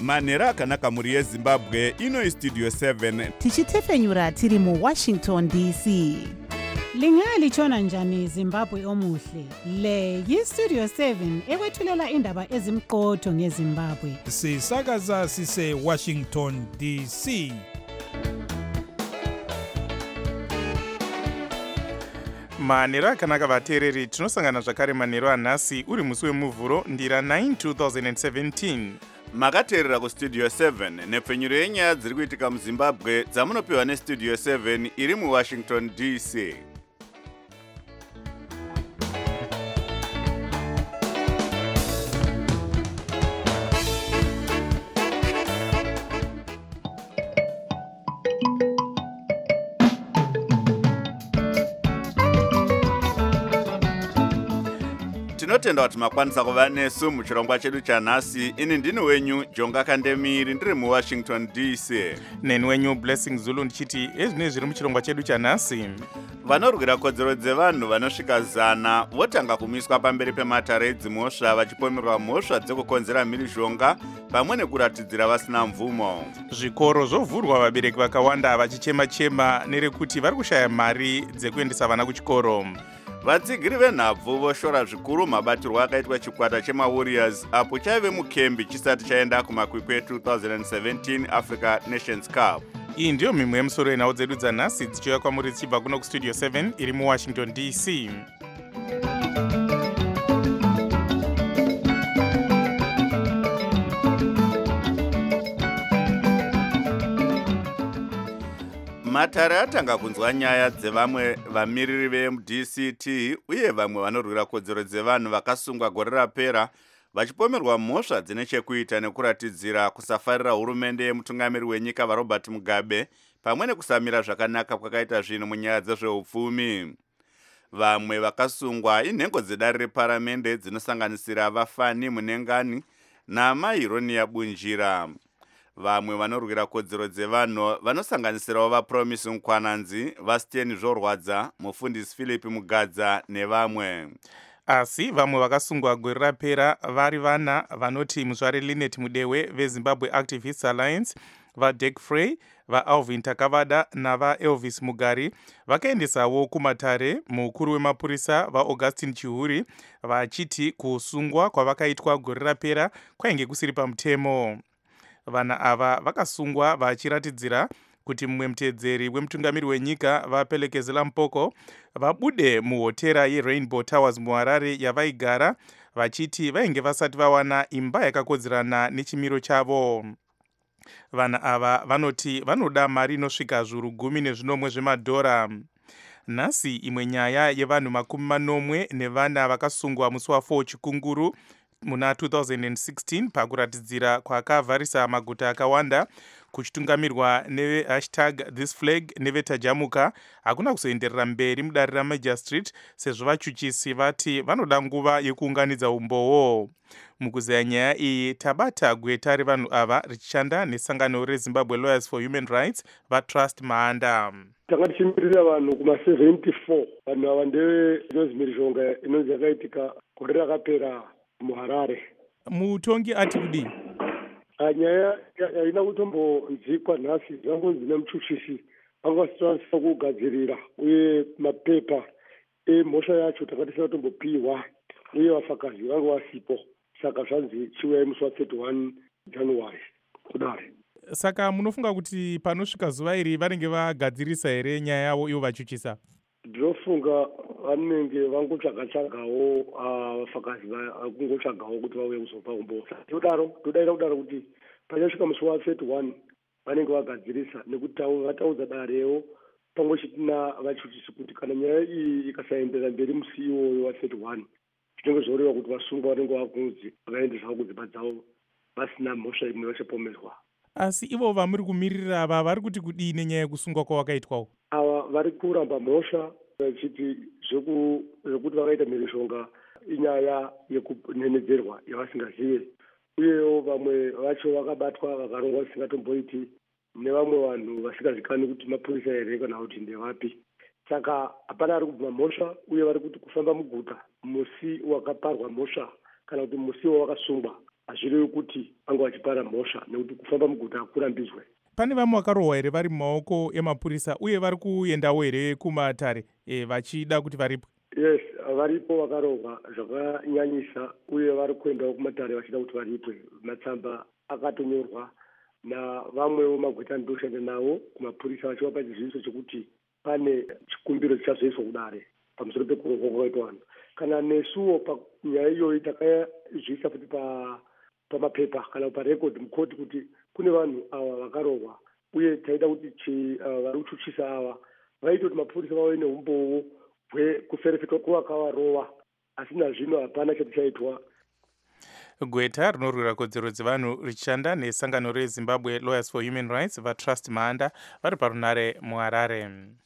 manhero akanaka mhuri yezimbabwe. Ino istudio 7 tichitefenyura tiri muWashington DC. Lingalitshona njani Zimbabwe omuhle? Le yiStudio 7 ekwethulela indaba ezimqotho ngeZimbabwe. Sisakaza sise Washington DC. Manhero akanaka vateereri, tinosangana zvakare manhero anhasi uri musi wemuvhuro ndira 9 2017. makateerera kustudio 7 nepfenyuro yenyaya dziri kuitika muzimbabwe dzamunopiwa nestudio 7 iri muWashington DC. Tinotenda kuti makwanisa kuva nesu muchirongwa chedu chanhasi. Ini ndini wenyu Jonga Kandemiri ndiri muWashington DC. Neni wenyu Blessing Zulu ndichiti ezvine zviri muchirongwa chedu chanhasi. Vanorwira kodzero dzevanhu vanosvika 100 votanga kumiswa pamberi pematare edzimhosva vachipomerwa mhosva dzekukonzera mhirizhonga pamwe nekuratidzira vasina mvumo. Zvikoro zvovhurwa, vabereki vakawanda vachichema-chema nerekuti vari kushaya mari dzekuendesa vana kuchikoro. Vatsigiri venhabvu voshora zvikuru mabatirwo akaitwa chikwata chemaWarriors apo chaive mukembi chisati chaenda kumakwikwi 2017 Africa Nations Cup. Iyi ndiyo mimwe yemusoro yenhau dzedu dzanhasi dzichiuya kwamuri dzichibva kuno kustudio 7 iri muWashington DC. Matare atanga kunzwa nyaya dzevamwe vamiriri veMDCT uye vamwe vanorwira kodzero dzevanhu vakasungwa gore rapera vachipomerwa mhosva dzine chekuita nekuratidzira kusafarira hurumende yemutungamiri wenyika vaRobert Mugabe pamwe nekusamira zvakanaka kwakaita zvinhu munyaya dzezveupfumi. Vamwe vakasungwa inhengo dzedare reparamende dzinosanganisira vafani Munengani naMai Ronia Bunjira. Vamwe vanorwira kodzero dzevanhu vanosanganisirawo vaPromise Nkwananzi, vaSteni Zvorwadza, mufundisi Philip Mugadza nevamwe. Asi vamwe vakasungwa gore rapera vari vana vanoti muzvare Linet Mudewe veZimbabwe Activists Alliance, vaDirk Frey, vaAlvin Takavada navaElvis Mugari vakaendesawo kumatare mukuru wemapurisa vaAugustine Chihuri vachiti kusungwa kwavakaitwa gore rapera kwainge kusiri pamutemo. Vana ava vakasungwa vachiratidzira kuti mumwe muteedzeri wemutungamiri wenyika vaPelekezela Mpoko vabude muhotera yeRainbow Towers muHarare yavaigara vachiti vainge vasati vawana imba yakakodzerana nechimiro chavo. Vana ava vanoti vanoda mari inosvika zviuru 10 zvemadhora. Nhasi imwe nyaya yevanhu 40 vakasungwa musi wa4 chikunguru muna 2016 pakuratidzira kwakavharisa maguta akawanda kuchitungamirwa neve#thisflag nevetajamuka hakuna kuzoenderera mberi mudare raMajor Street sezvo vachuchisi vati vanoda nguva yekuunganidza umbowo. Mukuzaya nyaya iyi tabata gweta revanhu ava richishanda nesangano reZimbabwe Lawyers for Human Rights vaTrust Mahanda. Tanga tichimirira vanhu kuma74 vanhu ava ndevemhirizhonga inonzi yakaitika gore rakapera muHarare. Mutongi ati kudii? Nyaya haina kutombonzikwa nhasi, dzakangonzi nemuchuchisi vangasitonasa kugadzirira uye mapepa emhosva yacho takatisina kutombopiwa uye vafakazi vange vasipo, saka zvanzi chiuya musi wa31 January kudare. Saka munofunga kuti panosvika zuva iri vanenge vagadzirisa here nyaya yavo ivo vachuchisa? Ndinofunga vanenge vangotsvaga-tsvagawo vafakazi vakungotsvagawo kuti vauye kuzopa umbozha. Todaira kudaro kuti pachasvika musi wa31 vanenge vagadzirisa nekuti vataudza darewo pamwe chitina vachuchisi kuti kana nyaya iyi ikasaenderera mberi musi iwoyo wa31 zvinenge zvoreva kuti vasungwa vanenge vakunzi vakaendesa kudzimba dzavo vasina mhosva imwe vachapomerwa. Asi ivo vamuri kumirira ava vari kuti kudii nenyaya yekusungwa kwavakaitwawo? Ava vari kuramba mhosva vachiti zvekuti vakaita mhirizhonga inyaya yekunenedzerwa yavasingazive, uyewo vamwe vacho vakabatwa vakarongwa visingatomboiti nevamwe vanhu vasingazikanwi kuti mapurisa here kana kuti ndevapi. Saka hapana ari kubva mhosva uye vari kuti kufamba muguta musi wakaparwa mhosva kana kuti musi wavakasungwa hazvirevi kuti anga vachipara mhosva nekuti kufamba muguta hakurambidzwe. Pane vamwe vakarohwa here vari mumaoko emapurisa uye vari kuendawo here kumatare vachida kuti varipwe? Yes, varipo vakarohwa zvakanyanyisa uye vari kuendawo kumatare vachida kuti varipwe. Matsamba akatonyorwa navamwewo magweta andoshanda nawo kumapurisa vachivapa chiziviso chekuti pane chikumbiro chichazoiswa kudare pamusoro pekurohwa kwakaitwa vanhu. Kana nesuwo panyaya iyoyi takazviisa futi pamapepa kana parekodhi mukoti kuti kune vanhu ava vakarohwa uye taida kuti vari kuchuchisa ava vaite kuti mapurisa vave neumbowo hwekuferefetwa kwavakavarova, asi nazvino hapana chati chaitwa. Gweta rinorwira kodzero dzevanhu richishanda nesangano reZimbabwe Lawyers for Human Rights vaTrust Mahanda vari parunare muHarare.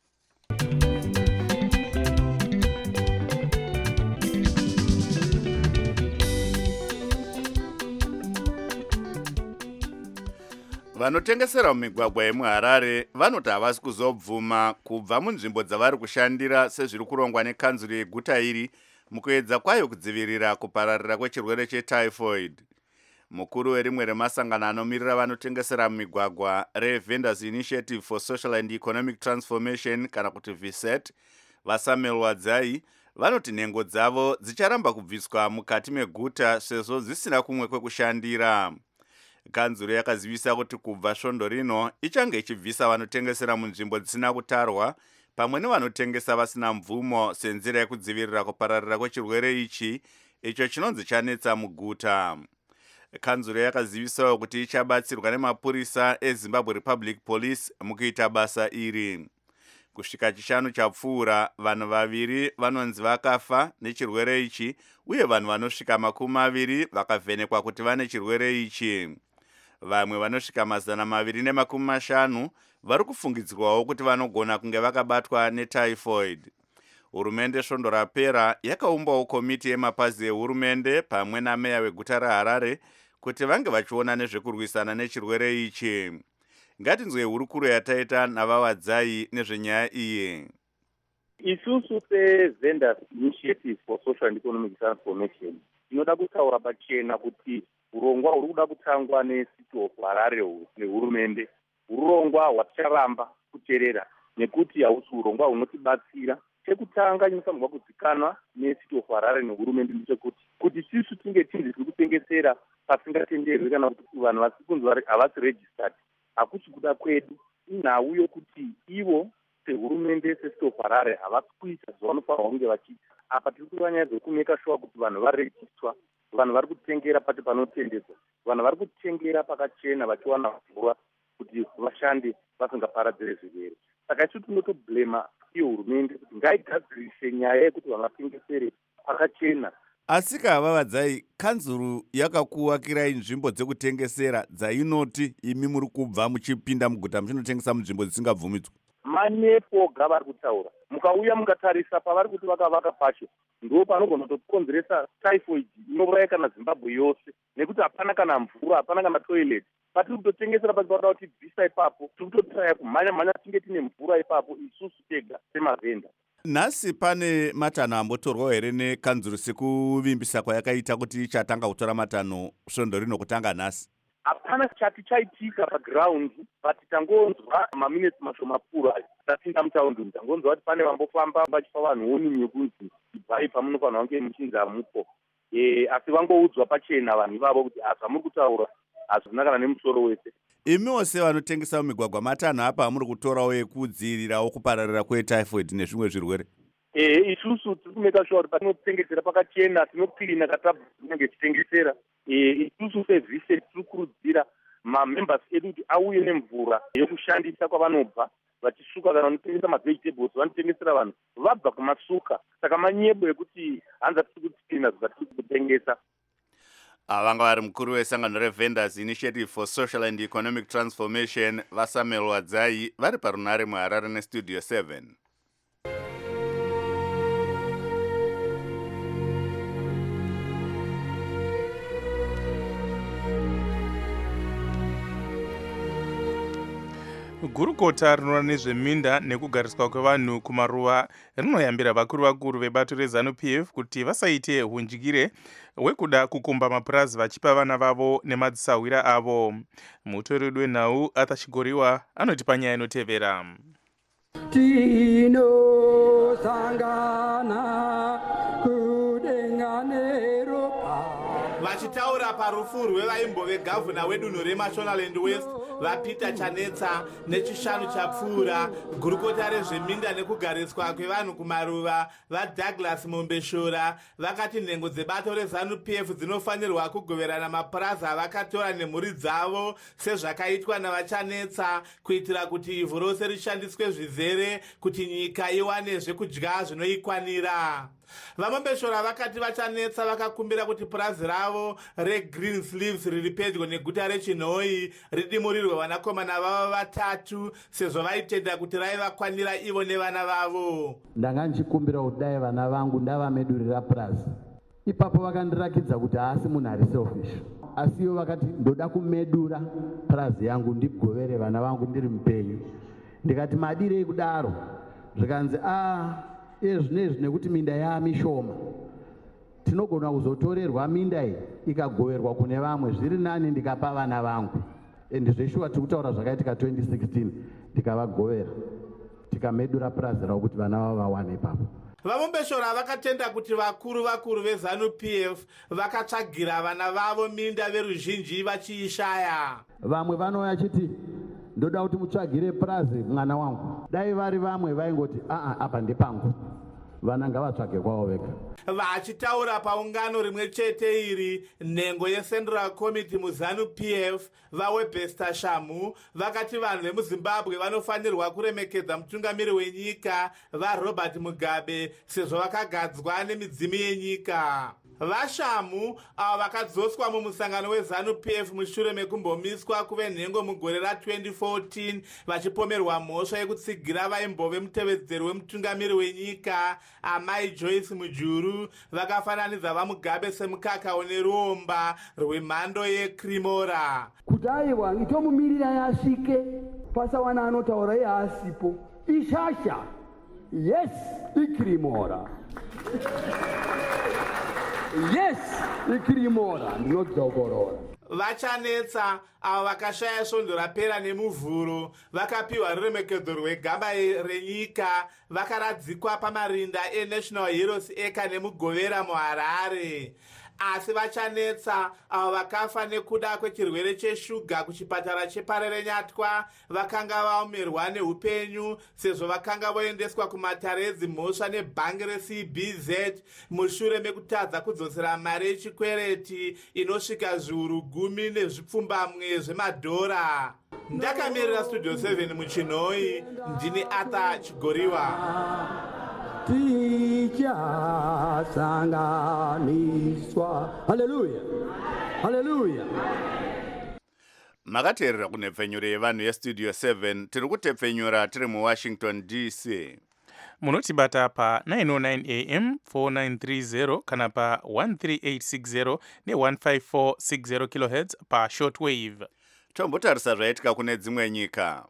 Vanotengesera mumigwagwa yemuHarare vanoti havasi kuzobvuma kubva munzvimbo dzavari kushandira sezviri kurongwa nekanzuro yeguta iri mukuedza kwayo kudzivirira kupararira kwechirwere chetyphoid. Mukuru werimwe remasangano anomirira vanotengesera mumigwagwa reVendors Initiative for Social and Economic Transformation kana kuti VSET vaSamuel Wadzai vanoti nhengo dzavo dzicharamba kubviswa mukati meguta sezvo zvisina kumwe kwekushandira. Kanzuro yakazivisa kuti kubva svondo rino ichange ichibvisa vanotengesera munzvimbo dzisina kutarwa pamwe nevanotengesa vasina mvumo senzira yekudzivirira kupararira kwechirwere ichi icho chinonzi chanetsa muguta. Kanzuro yakazivisawo kuti ichabatsirwa nemapurisa eZimbabwe Republic Police mukuita basa iri. Kusvika chishanu chapfuura vanhu vaviri vanonzi vakafa nechirwere ichi uye vanhu vanosvika 20 vakavhenekwa kuti vane chirwere ichi. Vamwe vanosvika 250 vari kufungidzirwawo kuti vanogona kunge vakabatwa netyphoid. Hurumende svondo rapera yakaumbawo komiti yemapazi ehurumende pamwe nameya weguta reHarare kuti vange vachiona nezvekurwisana nechirwere ichi. Ngatinzwe hurukuro yataita navaWadzai nezvenyaya iyi. Isusu seVendors Initiative for Social and Economic Transformation tinoda kutaura pachena kuti urongwa huri kuda kutangwa neCity of Harare nehurumende urongwa hwaticharamba kuteerera nekuti hausi urongwa hunotibatsira. Chekutanga chinofanirwa kuzikanwa neCity of Harare nehurumende ndechekuti tisu tinge tiri kutengesera pasingatenderwi kana kuti vanhu vasikunzi havasi registered hakusi kuda kwedu. Inhau yokuti ivo sehurumende seCity of Harare havasi kuita zvavanofanirwa kunge vachiita. Apa tiri kuva nyaya dzekumeka shuwa kuti vanhu varejistwa, vanhu vari kutengera pati panotendedzwa, vanhu vari kutengera pakachena vachiwana mvura kuti vashande vasingaparadzire zvirwere. Saka isu tinotoblema iyo hurumende kuti ngaigadzirise nyaya yekuti vanhu vatengesere pakachena. Asi kavavadzai, kanzuru yakakuwakirai nzvimbo dzekutengesera dzainoti imi muri kubva muchipinda muguta muchinotengesa munzvimbo dzisingabvumidzwa? Manepo oga vari kutaura. Mukauya mukatarisa pavari kuti vakavaka pacho ndo panogona kutokonzeresa typhoid inouraya kana Zimbabwe yose nekuti hapana kana mvura, hapana kana toilet. Patiri kutotengesera pasi panoda kuti bvisa ipapo, tiri kutotraya kumhanya tinge tine mvura ipapo isusu tega semavenda. Nhasi pane matanho ambotorwa here nekanzuru sekuvimbisa kwayakaita kuti ichatanga kutora matanho svondo rino kutanga nhasi? Hapana chati chaitika paground, but tangonzwa maminutes mashomapfuura tapinda mutaundi, tangonzwa kuti pane vambofamba vachipa vanhu warning yekunzi ibvai pamunofanirwa kunge muchinzi hamupo. Asi vangoudzwa pachena vanhu ivavo kuti zvamuri kutaura hazvina kana nemusoro wese. Imiwo sevanotengesa mumigwagwa matanho apa amuri kutorawo ekudzivirirawo kupararira kwetyphoid nezvimwe zvirwere? Isusu tiri kumeka shuwa kuti patinotengesera pakachena, tinokirina katabva tinenge tichitengesera. Isusu sevhise tiri kurudzira mamembers edu kuti auye nemvura yokushandisa kwavanobva vachisuka kana vanotengesa mavegetables vanotengesera vanhu vabva kumasuka. Saka manyebo ekuti hanza tiri kutikirina zvatiri kutengesa. Vanga vari mukuru wesangano reVendors Initiative for Social and Economic Transformation vaSamuel Wadzai vari parunare muHarare neStudio 7. gurukota rinoona nezveminda nekugariswa kwevanhu kumaruva rinoyambira vakuru vebato reZANU-PF kuti vasaite hunjikire hwekuda kukumba mapurazi vachipa vana vavo nemadzisawira avo. Mutori wedu wenhau Arthur Chigoriwa anoti panyaya inotevera. Tinosangana kudenganero vachitaura parufu rwevaimbove gavhuna wedunhu reMashonaland West vaPeter Chanetsa nechishanu chapfuura, gurukota rezveminda nekugariswa kwevanhu kumaruva vaDouglas Mombeshora vakati nhengo dzebato reZANU-PF dzinofanirwa kugoverana mapurazi avakatora nemhuri dzavo sezvakaitwa navaChanetsa kuitira kuti ivhu rose rishandiswe zvizere kuti nyika iwane zvekudya zvinoikwanira. VaMombeshora vakati vaChanetsa vakakumbira kuti purazi ravo reGreen Sleeves riri pedyo neguta reChinhoi ridimurirwe vanakomana vavo vatatu sezvo vaitenda kuti raivakwanira ivo nevana vavo. Ndanga ndichikumbira kuti dai vana vangu ndavamedurira purazi. Ipapo vakandirakidza kuti haasi munhu ari selfish, asiwo vakati ndoda kumedura purazi yangu ndigovere vana vangu ndiri mupenyu. Ndikati madirei kudaro? Zvikanzi zvinezvi nekuti minda yaamishoma tinogona kuzotorerwa minda iyi ikagoverwa kune vamwe, zviri nani ndikapa vana vangu. Ende zveshuwa tiri kutaura zvakaitika 2016 tikavagovera tikamedura purazi ravo kuti vana vavo vawane ipapo. VaMombeshora vakatenda kuti vakuru veZANU-PF vakatsvagira vana vavo minda veruzhinji vachiishaya. Vamwe vanouya chiti ndoda kuti mutsvagire purazi mwana wangu. Dai vari vamwe vaingoti apa ndepangu, vana ngavatsvage kwavo vega. Vachitaura paungano rimwe chete iri, nhengo yeCentral Committee muZANU-PF vaWebster Shamu vakati vanhu vemuZimbabwe vanofanirwa kuremekedza mutungamiri wenyika vaRobert Mugabe sezvo vakagadzwa nemidzimu yenyika. VaShamu avo vakadzoswa mumusangano weZANU-PF mushure mekumbomiswa kuve nhengo mugore ra2014 vachipomerwa mhosva yekutsigira vaimbove mutevedzeri wemutungamiri wenyika Amai Joyce Mujuru vakafananidza vaMugabe semukaka une ruomba rwemhando yeCremora. Kuti aiwa itomumirira yasvike pasawana anotaura yaasipo ishasha. Yes, iCremora. Yes, iCremora ndinodzokorora. VaChanetsa avo vakashaya svondo rapera nemuvhuro vakapiwa ruremekedzo rwegamba renyika vakaradzikwa pamarinda eNational Heroes Acre nemugovera muHarare. Asi vaChanetsa avo vakafa nekuda kwechirwere cheshuga kuchipatara cheParerenyatwa vakanga vaomerwa neupenyu sezvo vakanga voendeswa kumatare edzimhosva nebhangi reCBZ mushure mekutadza kudzosera mari yechikwereti inosvika zviuru 10 nezvipfumbamwe zvemadhora. Ndakamirira Studio 7 muChinhoi, ndini Arthur Chigoriwa. Tichasanganiswa. Haleluya, haleluya. Makateerera kunhepfenyuro yevanhu yeStudio 7 tiri kutepfenyura tiri muWashington DC. Munotibata pa 909 AM 4930 kana pa 13860 ne15460 kHz pa shortwave. Tombotarisa zvaitika kune dzimwe nyika.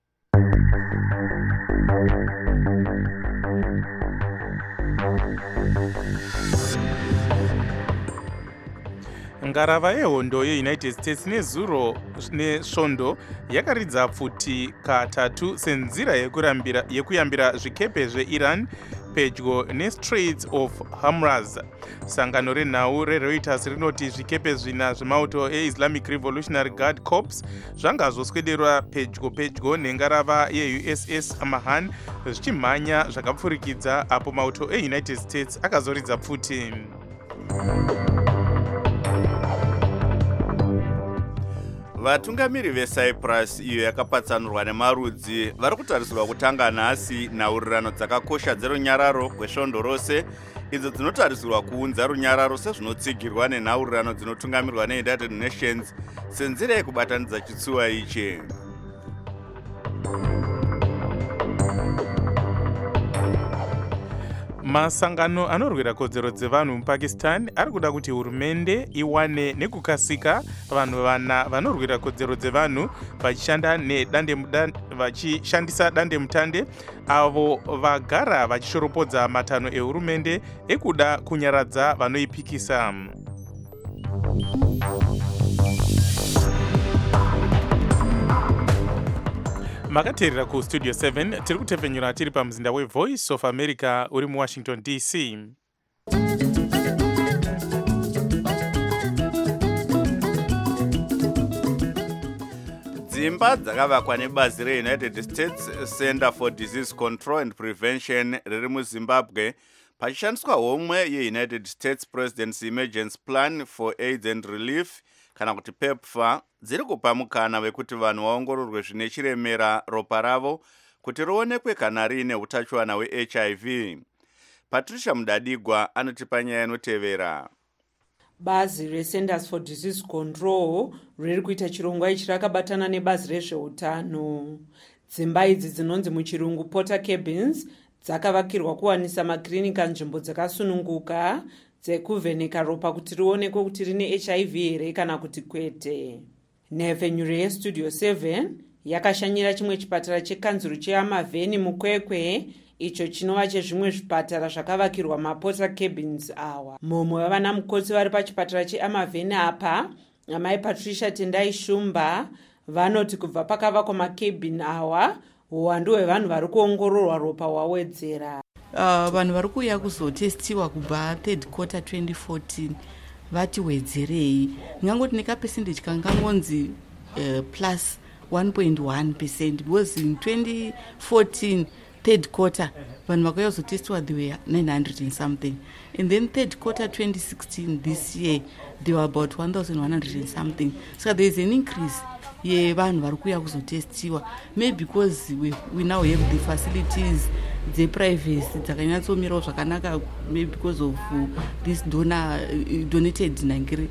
Ngarava yehondo yeUnited States nezuro nesvondo yakaridza pfuti katatu senzira yekuyambira zvikepe zveIran pedyo neStraits of Hormuz. Sangano renhau reReuters rinoti zvikepe zvina zvemauto eIslamic Revolutionary Guard Corps zvanga zvoswederwa pedyo nengarava yeUSS Mahan zvichimhanya zvakapfurikidza apo mauto eUnited States akazoridza pfuti. Vatungamiri veCyprus iyo yakapatsanurwa nemarudzi vari kutarisirwa kutanga nhasi nhaurirano dzakakosha dzerunyararo kwesvondo rose idzo dzinotarisirwa kuunza runyararo sezvinotsigirwa nenhaurirano dzinotungamirwa neUnited Nations senzira yekubatanidza chitsuwa ichi. Masangano anorwira kodzero dzevanhu mupakistan ari kuda kuti hurumende iwane nekukasika vanhu vana vanorwira kodzero dzevanhu vachishandisa dandemutande avo vagara vachishoropodza matanho ehurumende ekuda kunyaradza vanoipikisa. Makateerera ku Studio 7 tiri kutepfenyura tiri pamuzinda weVoice of America uri muWashington DC. Dzimba dzakavakwa nebazi reUnited States Center for Disease Control and Prevention riri muZimbabwe pachishandiswa homwe yeUnited States President's Emergency Plan for AIDS and Relief kana kuti PEPFAR dziri kupa mukana wekuti vanhu vaongororwe zvine chiremera ropa ravo kuti rionekwe kana riine utachiwana hweHIV. Patricia Mudadigwa anotipa nyaya inotevera. Bazi reCenters for Disease Control riri kuita chirongwa ichi rakabatana nebazi rezveutano. Dzimba idzi dzinonzi muchirungu porter cabins dzakavakirwa kuwanisa makirinika nzvimbo dzakasununguka dzekuvheneka ropa kuti rionekwe kuti rine HIV here kana kuti kwete. Nhefenyuro yeStudio 7 yakashanyira chimwe chipatara chekanzuru cheAmavheni mukwekwe icho chinova chezvimwe zvipatara zvakavakirwa maporter cabins awa. Mumwe wavana mukoti vari pachipatara cheAmavheni apa, amai Patricia Tendai Shumba, vanoti kubva pakavakwa makabin awa uwandu hwevanhu vari kuongororwa ropa hwawedzera. Vanhu vari kuuya kuzotestiwa kubva third quarter 2014 vati wedzerei. Ngangoti nekapercentage kangangonzi plus 1.1% because in 2014 third quarter vanhu vakauya kuzotestiwa they were 900 and something, and then third quarter 2016 this year they were about 1100 and something. So there is an increase yevanhu vari kuuya kuzotestiwa, maybe because we now have the facilities dzeprivacy dzakanyatsomirawo zvakanaka, maybe because of this donated nangiri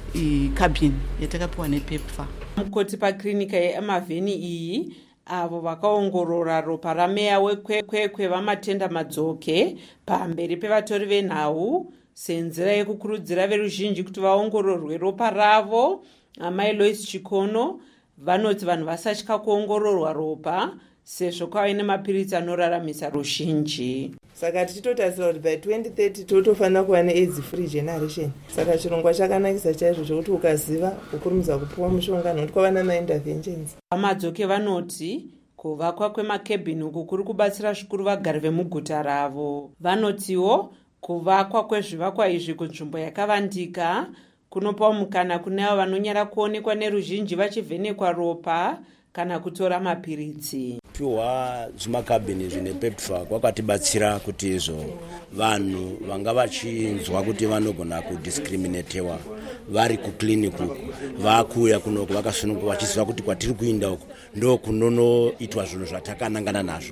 cabin yatakapiwa nePEPFAR. Mukoti paklinika yeAmavheni iyi avo vakaongorora ropa rameya wekwekwe vamatenda madzoke pamberi pevatori venhau senzira yekukurudzira veruzhinji kuti vaongororwe ropa ravo. Amai Lois Chikono vanoti vanhu vasatya kuongororwa ropa sezvo kwave nemapiritsi anoraramisa ruzhinji. Saka tichitotarisira kuti by 2030 totofanira kuva neAIDS free generation. Saka chirongwa chakanakisa chaizvo chokuti ukaziva ukurumidza kupiwa mushonga nokuti kwava namainterventions. Vamadzoke vanoti kuvakwa kwemakabhini uku kuri kubatsira zvikuru vagari vemuguta ravo. Vanotiwo kuvakwa kwezvivakwa izvi kunzvimbo yakavandika kunopa mukana kune avo vanonyara kuonekwa neruzhinji vachivhenekwa ropa kana kutora mapiritsi. Piwa zvimakabhini zvine PEPFAR kwakatibatsira kuti izvo vanhu vanga vachinzwa kuti vanogona kudiscriminatewa vari kukliniki uku vakuuya kunoku vakasununguka vachiziva kuti kwatiri kuinda uku ndo kunonoitwa zvinhu zvatakanangana nazvo.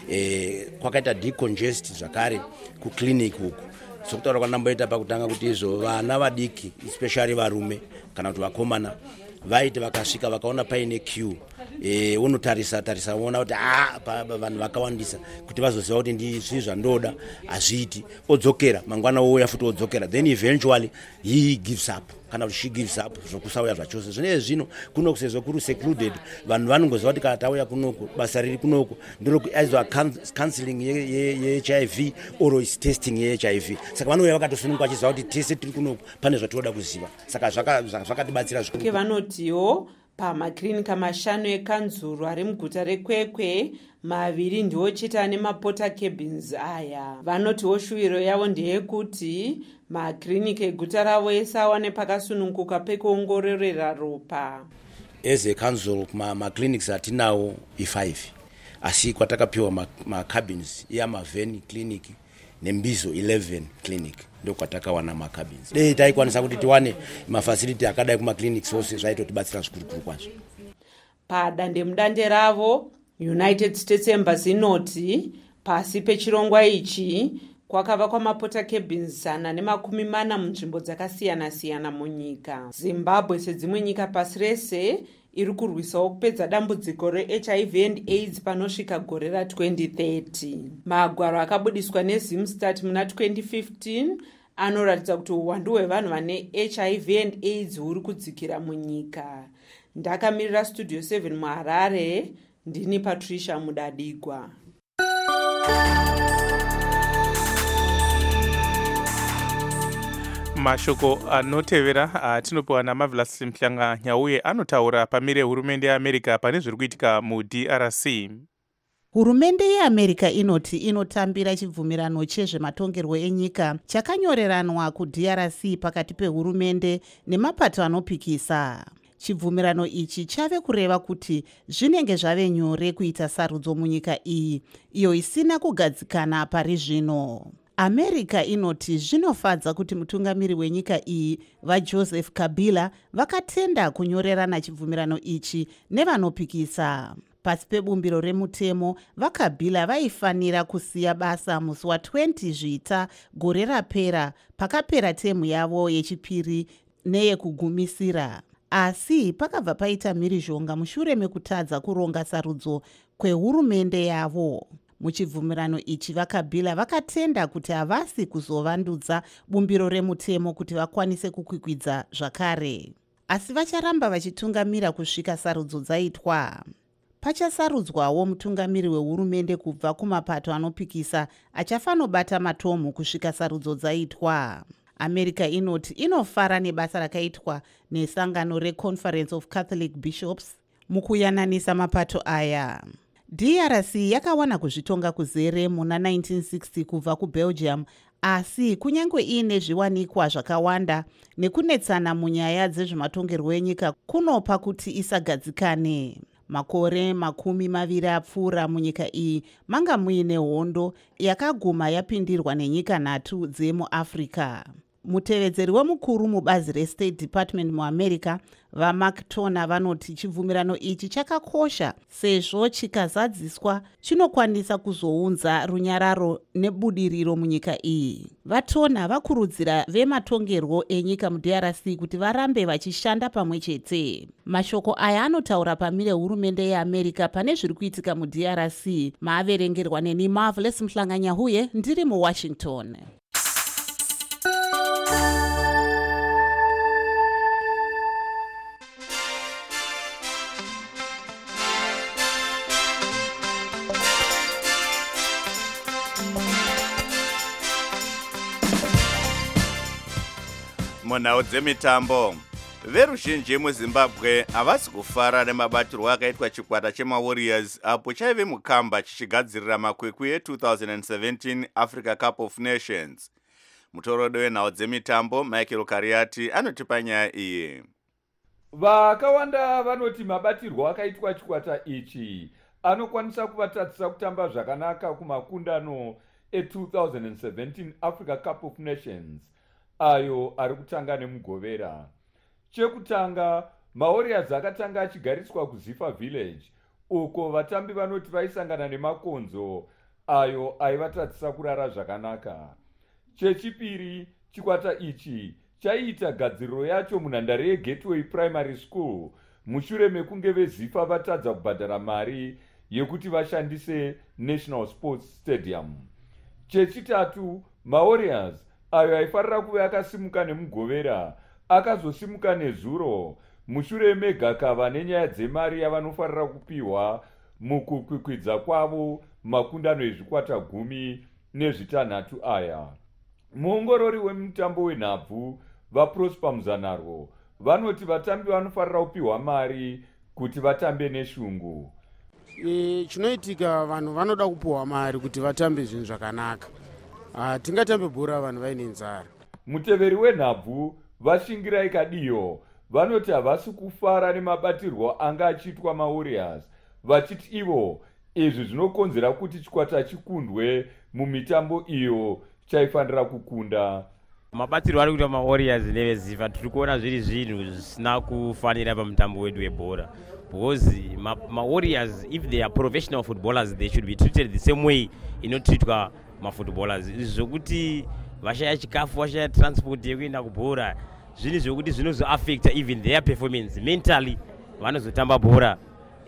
Kwakaita decongest zvakare kukliniki uku, sokutaura kwanamboita pakutanga kuti izvo vana vadiki especially varume kana kuti vakomana vaiti vakasvika vakaona paine queue unotarisa unoona kuti vanhu vakawandisa kuti vazoziva kuti ndizvi zvandoda hazviiti, odzokera mangwana ouya futi odzokera, then eventually he gives up kana kuti she gives up zvokusauya zvachose. Zvine zvino kunoku sezvo kuri secluded vanhu vanongoziva kuti kana tauya kunoku basa riri kunoku ndiro counseling yeHIV or is testing yeHIV. Saka vanouya vakatosununguka vachiziva kuti tese tiri kunoku pane zvatinoda kuziva. Saka zvakatibatsira zvikuru. Vanotiwo pamaklinika mashanu ekanzuru ari muguta rekwekwe maviri ndiwo chete ane maporter cabins aya. Vanotiwo shuwiro yavo ndeyekuti maklinika eguta ravo ese awane pakasununguka pekuongororera ropa. As a council maclinics atinawo i5 asi kwatakapiwa macabins eAmavheni clinic neMbizo 11 clinic ndokwatakawana macabins. Dei taikwanisa kuti tiwane mafacility akadai kumaclinics ose zvaitotibatsira zvikuru kwazvo. Padandemudande ravo United States Embassy inoti pasi pechirongwa ichi kwakavakwa maporter cabins 140 munzvimbo dzakasiyana siyana munyika. Zimbabwe sedzimwe nyika pasi rese iri kurwisawo kupedza dambudziko rehiv and aids panosvika gore ra2030. magwaro akabudiswa nezimstat muna 2015 anoratidza kuti uwandu hwevanhu vane hiv and aids huri kudzikira munyika. ndakamirira studio 7 muharare, ndini patricia mudadigwa. mashoko anotevera atinopiwa naMarvelous Mhlanga Nyauye anotaura pamire hurumende yeAmerica pane zviri kuitika muDRC. hurumende yeamerica inoti inotambira chibvumirano chezvematongerwo enyika chakanyoreranwa kuDRC pakati pehurumende nemapato anopikisa. chibvumirano ichi chave kureva kuti zvinenge zvave nyore kuita sarudzo munyika iyi, iyo isina kugadzikana pari zvino. america inoti zvinofadza kuti mutungamiri wenyika iyi vaJoseph Kabila vakatenda kunyorerana chibvumirano ichi nevanopikisa. pasi pebumbiro remutemo, vaKabila vaifanira kusiya basa musi wa20 Zvita gore rapera, pakapera temu yavo yechipiri neyekugumisira. asi pakabva paita mhirizhonga mushure mekutadza kuronga sarudzo kwehurumende yavo. muchibvumirano ichi vaKabila vakatenda kuti havasi kuzovandudza bumbiro remutemo kuti vakwanise kukwikwidza zvakare, asi vacharamba vachitungamira kusvika sarudzo dzaitwa. pachasarudzwawo mutungamiri wehurumende kubva kumapato anopikisa achafanobata matomu kusvika sarudzo dzaitwa. america inoti inofara nebasa rakaitwa nesangano reConference of Catholic Bishops mukuyananisa mapato aya. DRC yakawana kuzvitonga kuzere muna 1960 kubva kuBelgium, asi kunyange iine zviwanikwa zvakawanda nekunetsana munyaya dzezvematongerwo enyika kunopa kuti isagadzikane. makore 20 apfuura munyika iyi manga muine hondo yakaguma yapindirwa nenyika 3 dzemuAfrica. mutevedzeri wemukuru mubazi reState Department muAmerica vaMark Toner vanoti chibvumirano ichi chakakosha sezvo chikazadziswa chinokwanisa kuzounza runyararo nebudiriro munyika iyi. vaToner vakurudzira vematongerwo enyika muDRC kuti varambe vachishanda pamwe chete. mashoko aya anotaura pamire hurumende yeAmerica pane zviri kuitika muDRC. maaverengerwa neni Marvelous Mhlanga Nyauye, ndiri muWashington. munhau dzemitambo, veruzhinji muZimbabwe havasi kufara nemabatirwo akaitwa chikwata chemaWarriors apo chaive mukamba chichigadzirira makwikwi e2017 Africa Cup of Nations. mutorodo wenhau dzemitambo Michael Kariati anotipa nyaya iyi. vakawanda vanoti mabatirwo akaitwa chikwata ichi anokwanisa kuvatadzisa kutamba zvakanaka kumakundano e2017 Africa Cup of Nations ayo ari kutanga nemugovera. chekutanga maWarriors akatanga achigariswa kuZifa Village uko vatambi vanoti vaisangana nemakonzo ayo aivatadzisa kurara zvakanaka. chechipiri chikwata ichi chaiita gadziriro yacho munhandare yeGateway Primary School mushure mekunge veZifa vatadza kubhadhara mari yekuti vashandise National Sports Stadium. chechitatu maWarriors ayo aifarira kuve akasimuka nemugovera akazosimuka nezuro mushure megakava nenyaya dzemari yavanofarira kupiwa mukukwikwidza kwavo makundano ezvikwata 16 aya. muongorori wemutambo wenhabvu vaProsper Muzanarwo vanoti vatambi vanofarira kupiwa mari kuti vatambe neshungu. chinoitika vanhu vanoda kupiwa mari kuti vatambe zvinhu zvakanaka. tingatambe bhora vanhu vaine nzara. muteveri wenhabvu vaShingirai Kadiyo vanoti havasi kufara nemabatirwo anga achiitwa maWarriors, vachiti ivo izvi zvinokonzera kuti chikwata chikundwe mumitambo iyo chaifanira kukunda. mabatirwo ari kuita maWarriors neveZifa tiri kuona zviri zvinhu zvisina kufanira pamutambo wedu webhora, because maWarriors if they are professional footballers they should be treated the same way inotreatwa mafootballers. zvokuti vashaya chikafu, vashaya transport yekuenda kubhora, zvinhu zvokuti zvinozoaffecta even their performance mentally vanozotamba bhora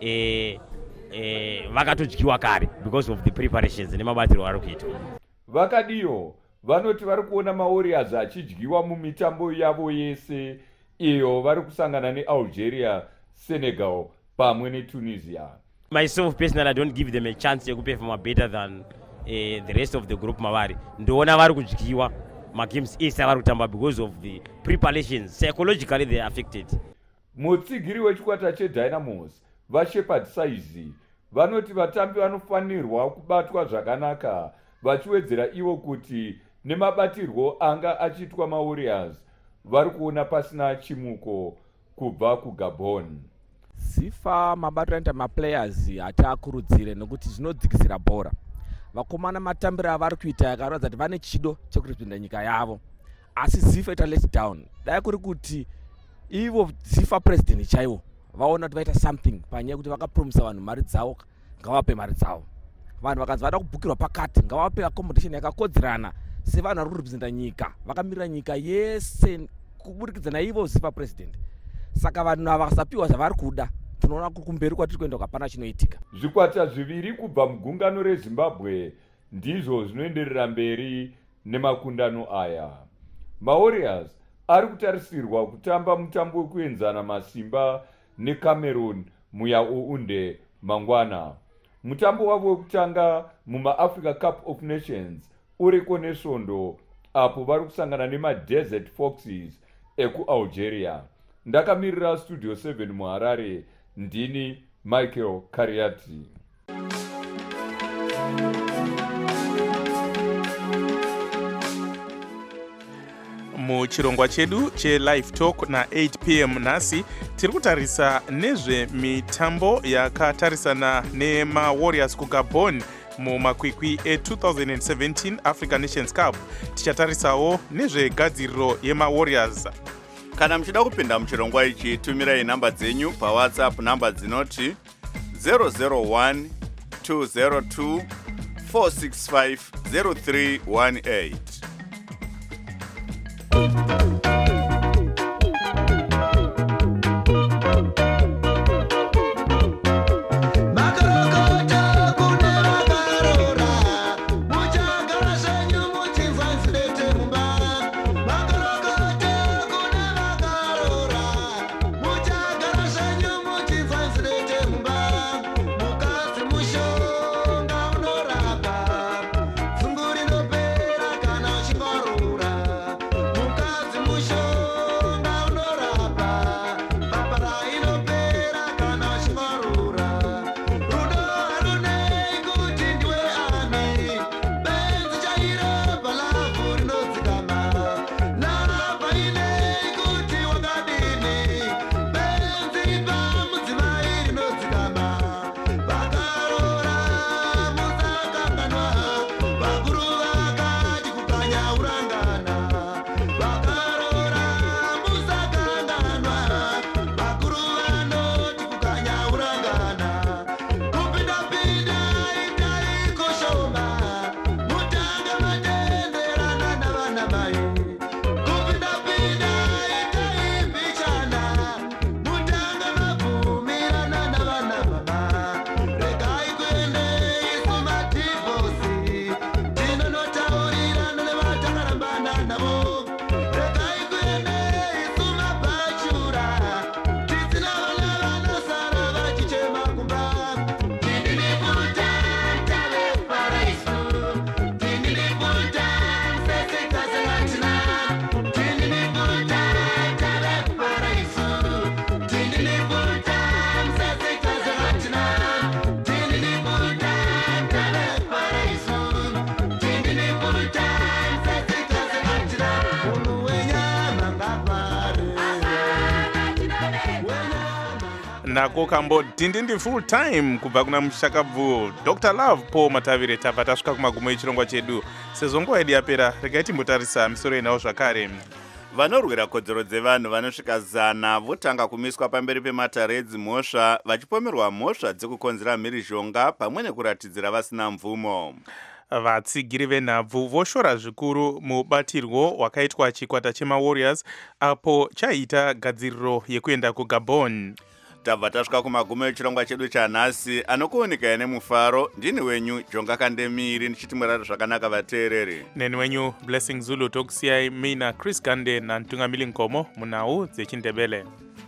vakatodyiwa kare because of the preparations nemabatiro vari kuitwa. Vakadiyo vanoti vari kuona mawarriors achidyiwa mumitambo yavo yese iyo vari kusangana nealgeria, senegal pamwe netunisia. Myself personally, I don't give them a chance yekuperforma better than the rest of the group mavari. Ndoona vari kudyiwa magames ese avari kutamba because of the preparations. Psychologically they are affected. Mutsigiri wechikwata chedynamos vaShepherd Saizi vanoti vatambi vanofanirwa kubatwa zvakanaka vachiwedzera ivo kuti nemabatirwo anga achiitwa mawarriors vari kuona pasina chimuko kubva kuGabon. Zifa mabatiro anoita maplayers hataakurudzire nokuti zvinodzikisira bhora. Vakomana matambiro avari kuita yakaratidza kuti vane chido chekurepresenta nyika yavo, asi Zifa ita let down. Dai kuri kuti ivo Zifa president chaivo vaona kuti vaita something panyaya yekuti vakapromisa vanhu mari dzavo, ngavape mari dzavo. Vanhu vakazi vada kubhukirwa pakati ngavape accommodation yakakodzerana sevanhu vari kurepresenta nyika, vakamirira nyika yese kuburikidza naivo Zifa president. Saka vanhu ava vasapiwa zvavari kuda, tunoona kumberi kwatiri kuenda kwapana chinoitika. Zvikwata zviviri kubva mugungano reZimbabwe ndizvo zvinoenderera mberi nemakundano aya. Mawarriors ari kutarisirwa kutamba mutambo wekuenzana masimba neCameroon muyaounde mangwana. Mutambo wavo wekutanga mumaAfrica Cup of Nations uriko nesvondo apo vari kusangana nemaDesert Foxes ekuAlgeria. Ndakamirira Studio 7 muHarare, ndini Michael Kariati. Muchirongwa chedu che-Live Talk na8 p.m. nhasi tiri kutarisa nezvemitambo yakatarisana nemaWarriors kuGabon mumakwikwi e2017 African Nations Cup. Tichatarisawo nezvegadziriro yemaWarriors. Kana muchida kupinda muchirongwa ichi, tumirai namba dzenyu paWhatsApp, namba dzinoti 001 202 465 0318. nako kambo dindindi full time kubva kuna mushakabvu Dr. Love Paul Matavire. Tabva tasvika kumagumo echirongwa chedu. Sezvo nguva yedu yapera, regai timbotarisa misoro inawo zvakare. Vanorwira kodzero dzevanhu vanosvika 100 votanga kumiswa pamberi pematare edzimhosva vachipomerwa mhosva dzekukonzera mhirizhonga pamwe nekuratidzira vasina mvumo. Vatsigiri venhabvu voshora zvikuru mubatirwo wakaitwa chikwata chemaWarriors apo chaita gadziriro yekuenda kuGabon. tabva tasvika kumagumo echirongwa chedu chanhasi. Anokuoneka nemufaro ndini wenyu Jonga Kandemiri ndichiti murare zvakanaka vateereri. Neni wenyu Blessing Zulu tokusiyai mina Chris Gande nantungamili Nkomo munhau dzechindebele.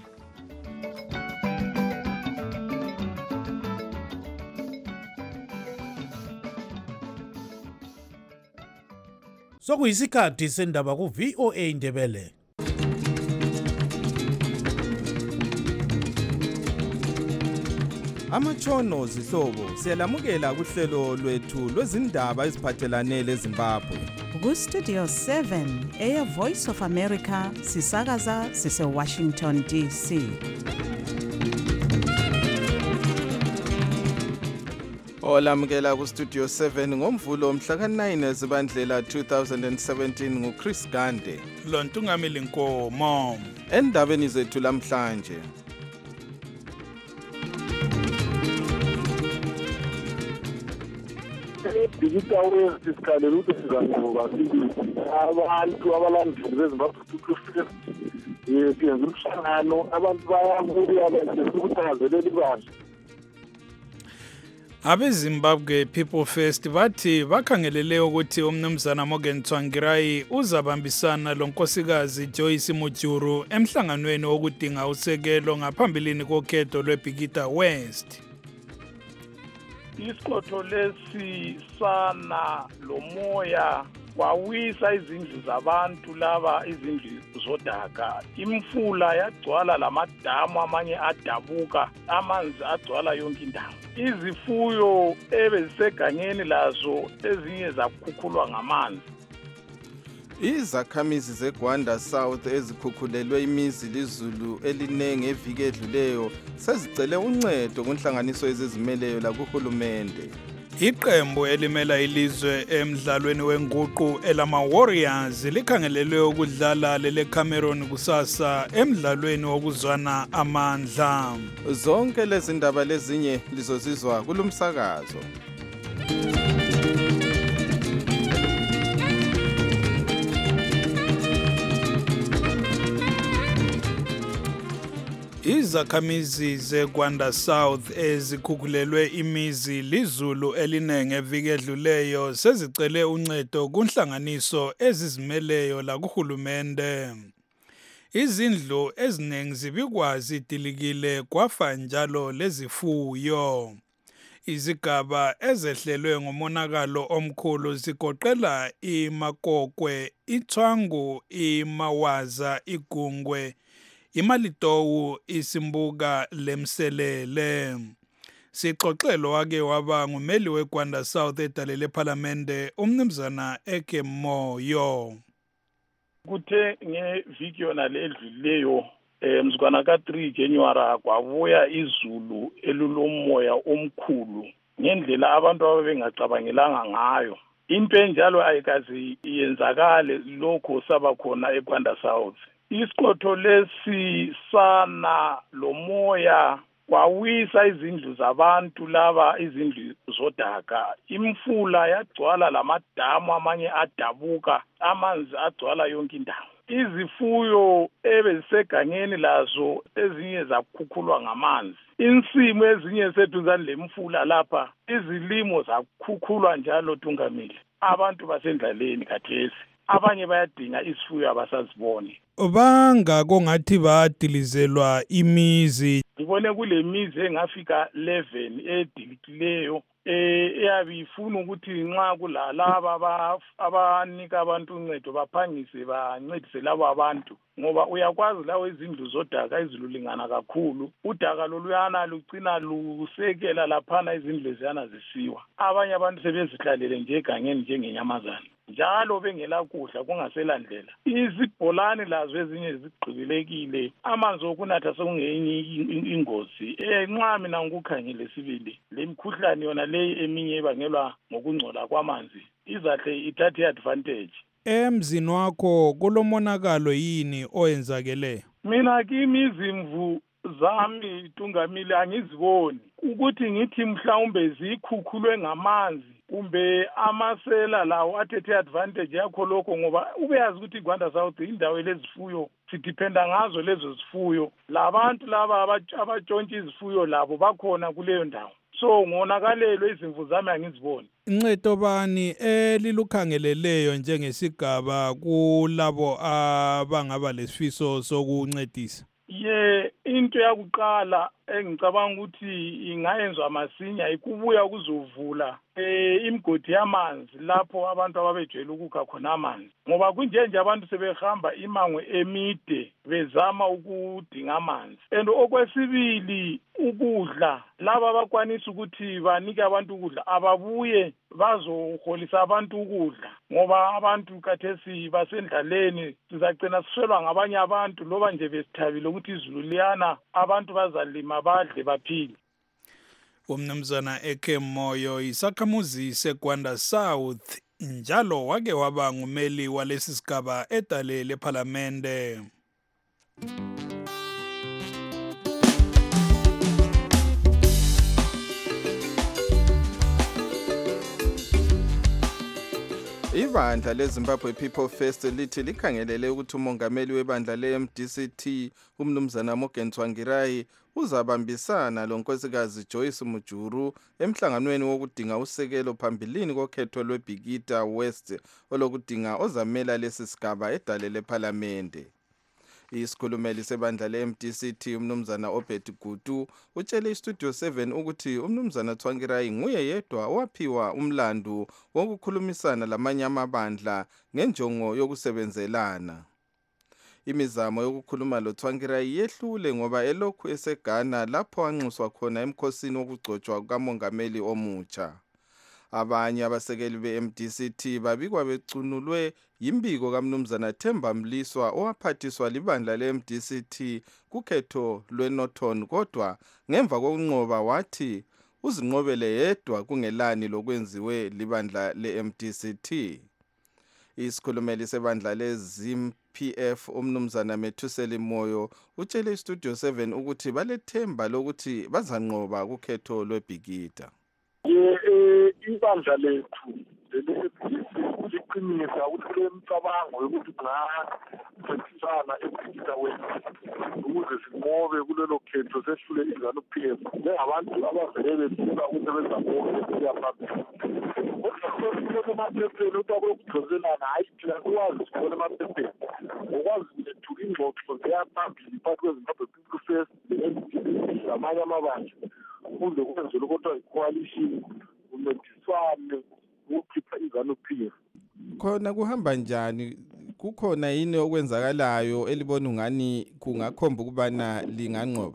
Sokuyisikhathi sendaba ku VOA Indebele. Amatshono zihlobo siyalamukela kuhlelo lwethu lwezindaba eziphathelane leZimbabwe. Ku Studio 7 eya Voice of America sisakaza sise Washington DC. Olamukela ku Studio 7 ngomvulo mhla ka9 Zibandlela 2017 nguChris Gande. Lontungamili Nkomo. Endabeni zethu lamhlanje. Digital ways isikhalela ukuthi sizanqoba sibili abantu abalandeli beZimbabwe kufike yenza umhlangano abantu bayabuya benze ukuthakazelela ibandla. AbeZimbabwe People First bathi bakhangelele ukuthi umnumzana Morgan Tsvangirai uzabambisana lonkosikazi Joyce Mujuru emhlanganweni wokudinga usekelo ngaphambilini kokhetho lweBhikita West. Isikotho lesi sana lomoya kwawisa izindlu zabantu laba izindlu zodaka. Imfula yagcwala lamadamu amanye adabuka, amanzi agcwala yonke indawo. Izifuyo ebezisegangeni lazo ezinye zakhukhulwa ngamanzi. Izakhamizi zeGwanda South ezikhukhulelwe imizi lizulu elinenge eviki edluleyo sezicele uncedo kunhlanganiso ezizimeleyo la kuhulumende. Iqembu elimela ilizwe emidlalweni wenguqu elama Warriors likhangelelwe ukudlala lele Cameroon kusasa emidlalweni wokuzwana amandla. Zonke lezi ndaba lezinye lizozizwa kulumsakazo. Izakhamizi zeGwanda South ezikhukhulelwe imizi lizulu elinenge eviki edluleyo sezicele uncedo kunhlanganiso ezizimeleyo la kuhulumende. Izindlu eziningi zibikwazi idilikile kwafa njalo lezifuyo. Izigaba ezehlelwe ngomonakalo omkhulu zigoqela iMakokwe, iThwangu, iMawaza, iGungwe, iMalitowu, iSimbuka leMselele. Sixoxelo wake waba ngumeli weGwanda South edalele eParliamente umnumzana Eke Moyo. Kuthe ngeviki yona ledluleyo mzukwana ka3 January kwabuya izulu elulomoya omkhulu ngendlela abantu ababengacabangelanga ngayo. Into enjalo ayikazi iyenzakale lokho saba khona eGwanda South. Isikotho lesi sana lomoya kwawisa izindlu zabantu laba izindlu zodaka. Imfula yagcwala lamadamu amanye adabuka, amanzi agcwala yonke indawo. Izifuyo ebezisegangeni lazo ezinye zakhukhulwa ngamanzi. Insimo ezinye seduzane lemfula lapha izilimo zakhukhulwa njalo Tungamili. Abantu basendlaleni khathesi. Abanye bayadinga isifuyo abasaziboni. Bangako ngathi badilizelwa imizi. Ngibone kule mizi engafika 11 edilikileyo eyabe ifuna ukuthi nxa kulalaba abanika abantu uncedo baphangise bancedise labo abantu ngoba uyakwazi lawo izindlu zodaka izilulingana kakhulu. Udaka loluyana lucina lusekela laphana izindlu ziyana zisiwa. Abanye abantu sebezihlalele nje egangeni njengenyamazana. Njalo bengela kudla kungaselandlela. Izibholani lazo ezinye zigqibilekile. Amanzi okunatha sekungenye ingozi. Nxa mina ngikukhangele sibili lemkhuhlane yona le eminye ebangelwa ngokungcola kwamanzi izahle ithathe advantage. Emzini wakho kulomonakalo yini oyenzakele? Mina kimi izimvu zami Tungamile angiziboni ukuthi ngithi mhlawumbe zikhukhulwe ngamanzi kumbe amasela lawo athethe advantage yakho lokho ngoba ubeyazi ukuthi iGwanda South indawo elezifuyo sidiphenda ngazo lezo zifuyo labantu laba abatshontsha izifuyo labo bakhona kuleyo ndawo so ngonakalelwe izimvu zami angiziboni. Ncedo bani elilukhangeleleyo njengesigaba kulabo abangaba lesifiso sokuncedisa? Into yakuqala engicabanga ukuthi ingayenzwa masinya ikubuya ukuzovula imigodi yamanzi lapho abantu ababejwayele ukukha khona amanzi ngoba kunjenje abantu sebehamba imango emide bezama ukudinga amanzi. And okwesibili ukudla laba abakwanisa ukuthi banike abantu ukudla ababuye bazoholisa abantu ukudla ngoba abantu kathesi basendlaleni sizagcina siswelwa ngabanye abantu loba nje besithabile ukuthi izulu liyana abantu bazalima badle baphile. Umnumzana Eke Moyo isakhamuzi seGwanda South njalo wake waba ngumeli walesi sigaba edale leParliamente. Ibandla leZimbabwe People First lithi likhangelele ukuthi umongameli webandla le-MDCT umnumzana Morgan Tsvangirai uzabambisana lonkosikazi Joyce Mujuru emhlanganweni wokudinga usekelo phambilini kokhetho lweBhikita West olokudinga ozamela lesi sigaba edale leParliamente. Isikhulumeli sebandla le-MDCT umnumzana Obed Gutu utshele iStudio 7 ukuthi umnumzana Tsvangirai nguye yedwa owaphiwa umlandu wokukhulumisana lamanye amabandla ngenjongo yokusebenzelana. Imizamo yokukhuluma loTsvangirai yehlule ngoba elokhu eseGhana lapho anxuswa khona emkhosini wokugcotshwa kukamongameli omutsha. Abanye abasekeli be-MDCT babikwa becunulwe yimbiko kamnumzana Themba Mliswa owaphathiswa libandla le-MDCT kukhetho lweNorton kodwa ngemva kokunqoba wathi uzinqobele yedwa kungelani lokwenziwe libandla le-MDCT. Isikhulumeli sebandla leZim-PF umnumzana Methuseli Moyo utshele iStudio 7 ukuthi balethemba lokuthi bazanqoba kukhetho lweBhikita. Ibandla lethu liqinisa ukuthi lemicabango yokuthi kungasetshenziswana eBhikita West ukuze sinqobe kulelo khetho sehlule iZANU-PF njengabantu abavele befuna ukusebenza bonke yaphambili. Kodwa emaphepheni ukuthi akudonselana hayi thina sikwazi sibone emaphepheni ngokwazi lethu ingxoxo ziyaphambili phakathi kweZimbabwe People First lamanye amabandla ukuze kwenzelwe kodwa i-coalition uncediswane ukukhipha iZANU-PF. Khona kuhamba njani? Kukhona yini okwenzakalayo elibona ungani kungakhomba ukubana linganqoba?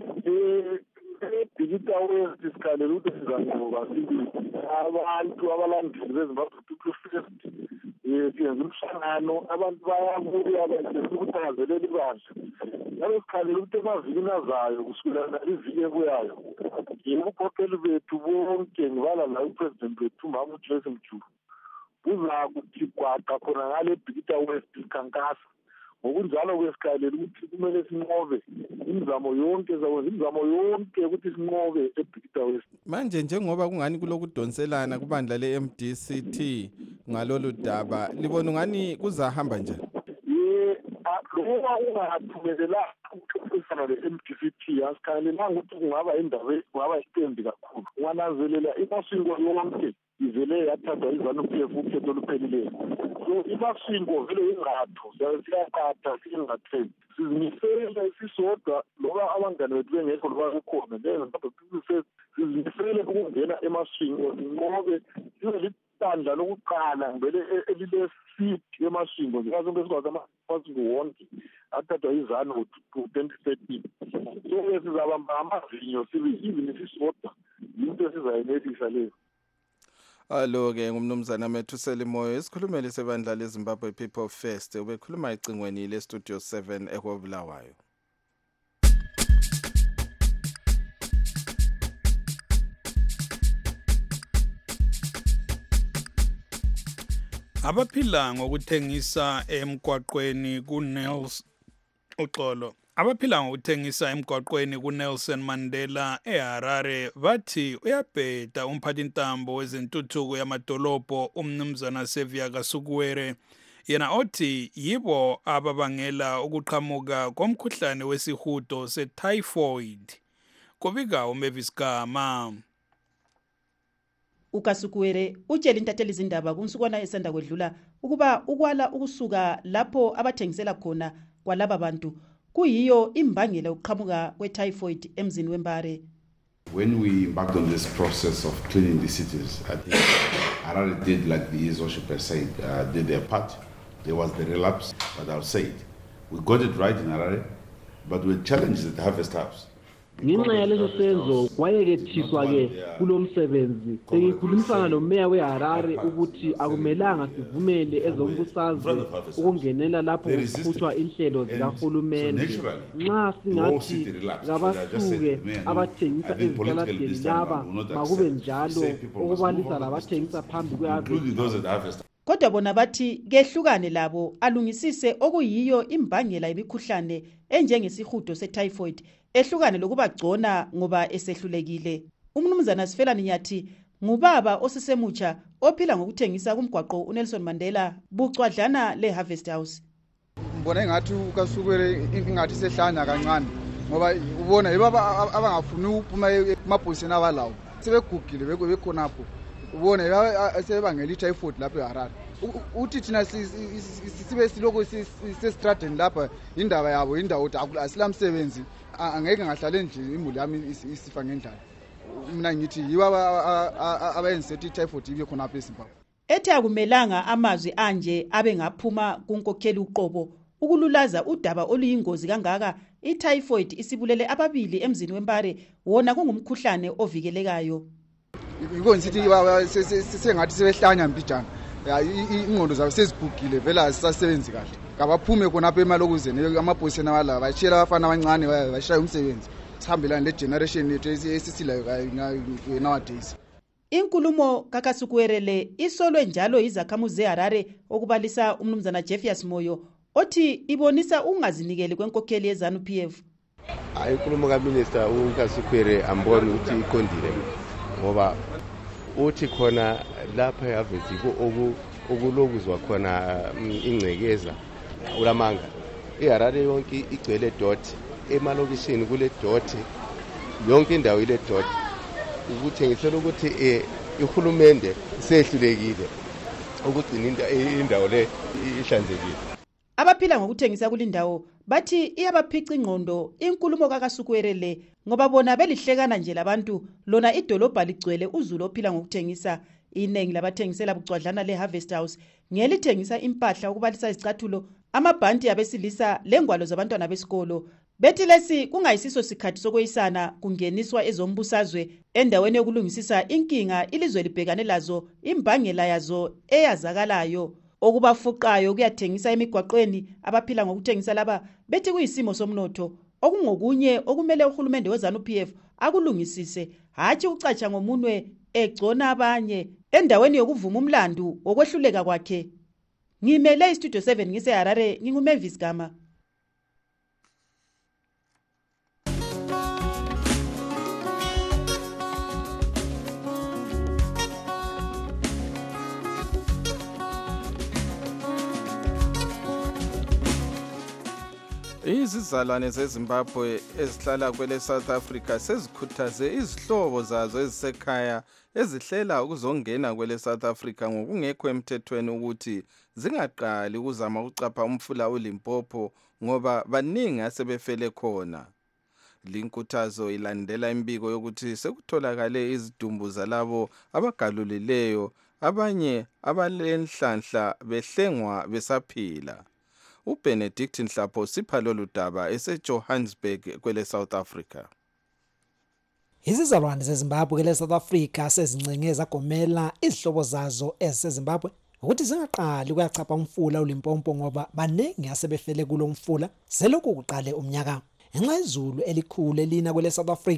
Bhikita West sikhalela ukuthi sizanqoba sibili abantu abalandeli beZimbabwe People First siyenza umhlangano abantu bayabuya besikuthakazelela ibandla ngabe sikhalela ukuthi emavikini azayo kusukela iviki ebuyayo yibukhokheli bethu bonke ngibala la upresident wethu umama uJoyce Mujuru uzakuthi gwaqa khona ngale Bhikita West ikhankasa ngokunjalo kwesikhalela ukuthi kumele sinqobe imizamo yonke ukuthi sinqobe eBhikita West. Manje njengoba kungani kulokudonselana kubandla le-MDCT ngalolu daba libona ungani kuzahamba njani? Ngoba ungaphumelela ukuxoxisana le-MDCT asikhalelanga ukuthi kungaba iqembu kakhulu. Ungananzelela imasiko yonke ivele yathathwa iZANU-PF ukhetho oluphelileyo. So imasiko vele ingatho siyaqatha singathembi sizimisele sisodwa loba abangane bethu bengekho loba kukhona njengeZimbabwe People First sizimisele ukungena emasiko sinqobe sibe libandla lokuqala ngivele elile-seat emasiko njengazonke sikwazi amasiko wonke athathwa iZANU ku-2013. So sizabamba amazinyo even sisodwa yinto esizayenelisa leyo. Alo-ke ngumnumzana Methuseli Moyo isikhulumeli sebandla leZimbabwe People First ubekhuluma ecingweni leStudio 7 eKobulawayo. Abaphila ngokuthengisa emgwaqweni kuNels Uxolo Abaphila ngokuthengisa emgwaqweni kuNelson Mandela eHarare bathi uyabheda umphathintambo wezentuthuko yamadolobho umnumzana Sevia Kasukuwere yena othi yibo ababangela ukuqhamuka komkhuhlane wesihudo se-typhoid. Kubika uMavis Gama. uKasukuwere utshela intatheli izindaba kunsukwana esanda kwedlula ukuba ukwala ukusuka lapho abathengisela khona kwalaba bantu kuyiyo imbangela ukuqhamuka kwe-typhoid emzini wembare. When we embarked on this process of cleaning the cities, I think Harare did, like the East Worshipper said, did their part. There was the relapse, but I'll say it. We got it right in Harare, but we challenged at the Harvest House. Ngenxa yaleso senzo kwayekethiswa-ke kulo msebenzi sengikhulumisana nomeya weHarare ukuthi akumelanga sivumele ezombusazwe ukungenela lapho kukhutshwa inhlelo zikahulumende. Nxa singathi kabasuke abathengisa ezitaladeni laba makube njalo ukubalisa labathengisa phambi kwe-harvest. Kodwa bona bathi kehlukane labo alungisise okuyiyo imbangela yemikhuhlane enjengesihudo se-typhoid ehlukane lokubagcona ngoba esehlulekile. Umnumzana Sifelani Nyathi ngubaba osisemutsha ophila ngokuthengisa kumgwaqo uNelson Mandela bucwadlana leHarvest House. Mbona engathi uKasukuwere ingathi sehlanya kancane ngoba ubona yibo abangafuni ukuphuma emabhosini abalawo sebegugile bekhonapho. Ubona sebangela i-typhoid lapho eHarare. Uthi thina sibe siloko sesitradeni lapha indaba yabo indawo ukuthi asilamsebenzi angeke ngahlale nje imuli yami isifa ngendlala. Mina ngithi yibo abayenza ukuthi i-typhoid ibe khona lapha eZimbabwe. Ethi akumelanga amazwi anje abe ngaphuma kunkokheli uqobo ukululaza udaba oluyingozi kangaka. I-typhoid isibulele ababili emzini wembare wona kungumkhuhlane ovikelekayo. Yikho sithi sengathi sebehlanya mbijana. Ingqondo zabo sezigugile vela asisasebenzi kahle. Kabaphume khonapha emalokuzeni amabhosini abala bashiyela abafana abancane bashaya umsebenzi. Sihambelana le generation yethu esisilayo nowadays. Inkulumo kaKasukuwere le isolwe njalo izakhamuzi zeHarare okubalisa umnumzana Jeffius Moyo othi ibonisa ungazinikeli kwenkokheli yeZANU-PF. Inkulumo kaMinister uKasukuwere amboni ukuthi iqondile ngoba uthi khona lapha eHarvest okulokuzwa khona ingcekeza ulamanga. iHarare yonke igcwele dot emalokishini kule dot yonke indawo ile dot ukuthengisela ukuthi ihulumende sehlulekile ukugcina indawo le ihlanzekile. Abaphila ngokuthengisa kulindawo bathi iyabaphica ingqondo inkulumo kaKasukuwere le ngoba bona belihlekana nje labantu lona idolobha ligcwele uzulu ophila ngokuthengisa. Inengi labathengisela bucwadlana leHarvest House ngelithengisa impahla ukubalisa izicathulo amabhanti abesilisa lengwalo zabantwana besikolo. Bethi lesi kungayisiso sikhathi sokweyisana kungeniswa ezombusazwe endaweni yokulungisisa inkinga ilizwe libhekane lazo imbangela yazo eyazakalayo. Okubafuqayo kuyathengisa emigwaqweni abaphila ngokuthengisa laba bethi kuyisimo somnotho okungokunye okumele uhulumende weZANU-PF akulungisise hatshi ucatsha ngomunwe egcona abanye endaweni yokuvuma umlandu okwehluleka kwakhe. Ngimele iStudio 7 ngiseHarare nginguMavis Gama. Izizalwane zeZimbabwe ezihlala kwele South Africa sezikhuthaze izihlobo zazo ezisekhaya ezihlela ukuzongena kwele South Africa ngokungekho emthethweni ukuthi zingaqali ukuzama ukucapha umfula uLimpopo ngoba baningi asebefele khona. Linkuthazo ilandela imbiko yokuthi sekutholakale izidumbu zalabo abagalulileyo abanye abalenhlanhla behlengwa besaphila. uBenedict Nhlapho sipha lolu daba eseJohannesburg kwele South Africa. Izizalwane zeZimbabwe kwele South Africa sezincenge zagomela izihlobo zazo eseZimbabwe ukuthi zingaqali ukuyachapha umfula uLimpopo ngoba baningi asebefele kulo mfula selokhu kuqale umnyaka. Ngenxa yezulu elikhulu elina kwele South Africa,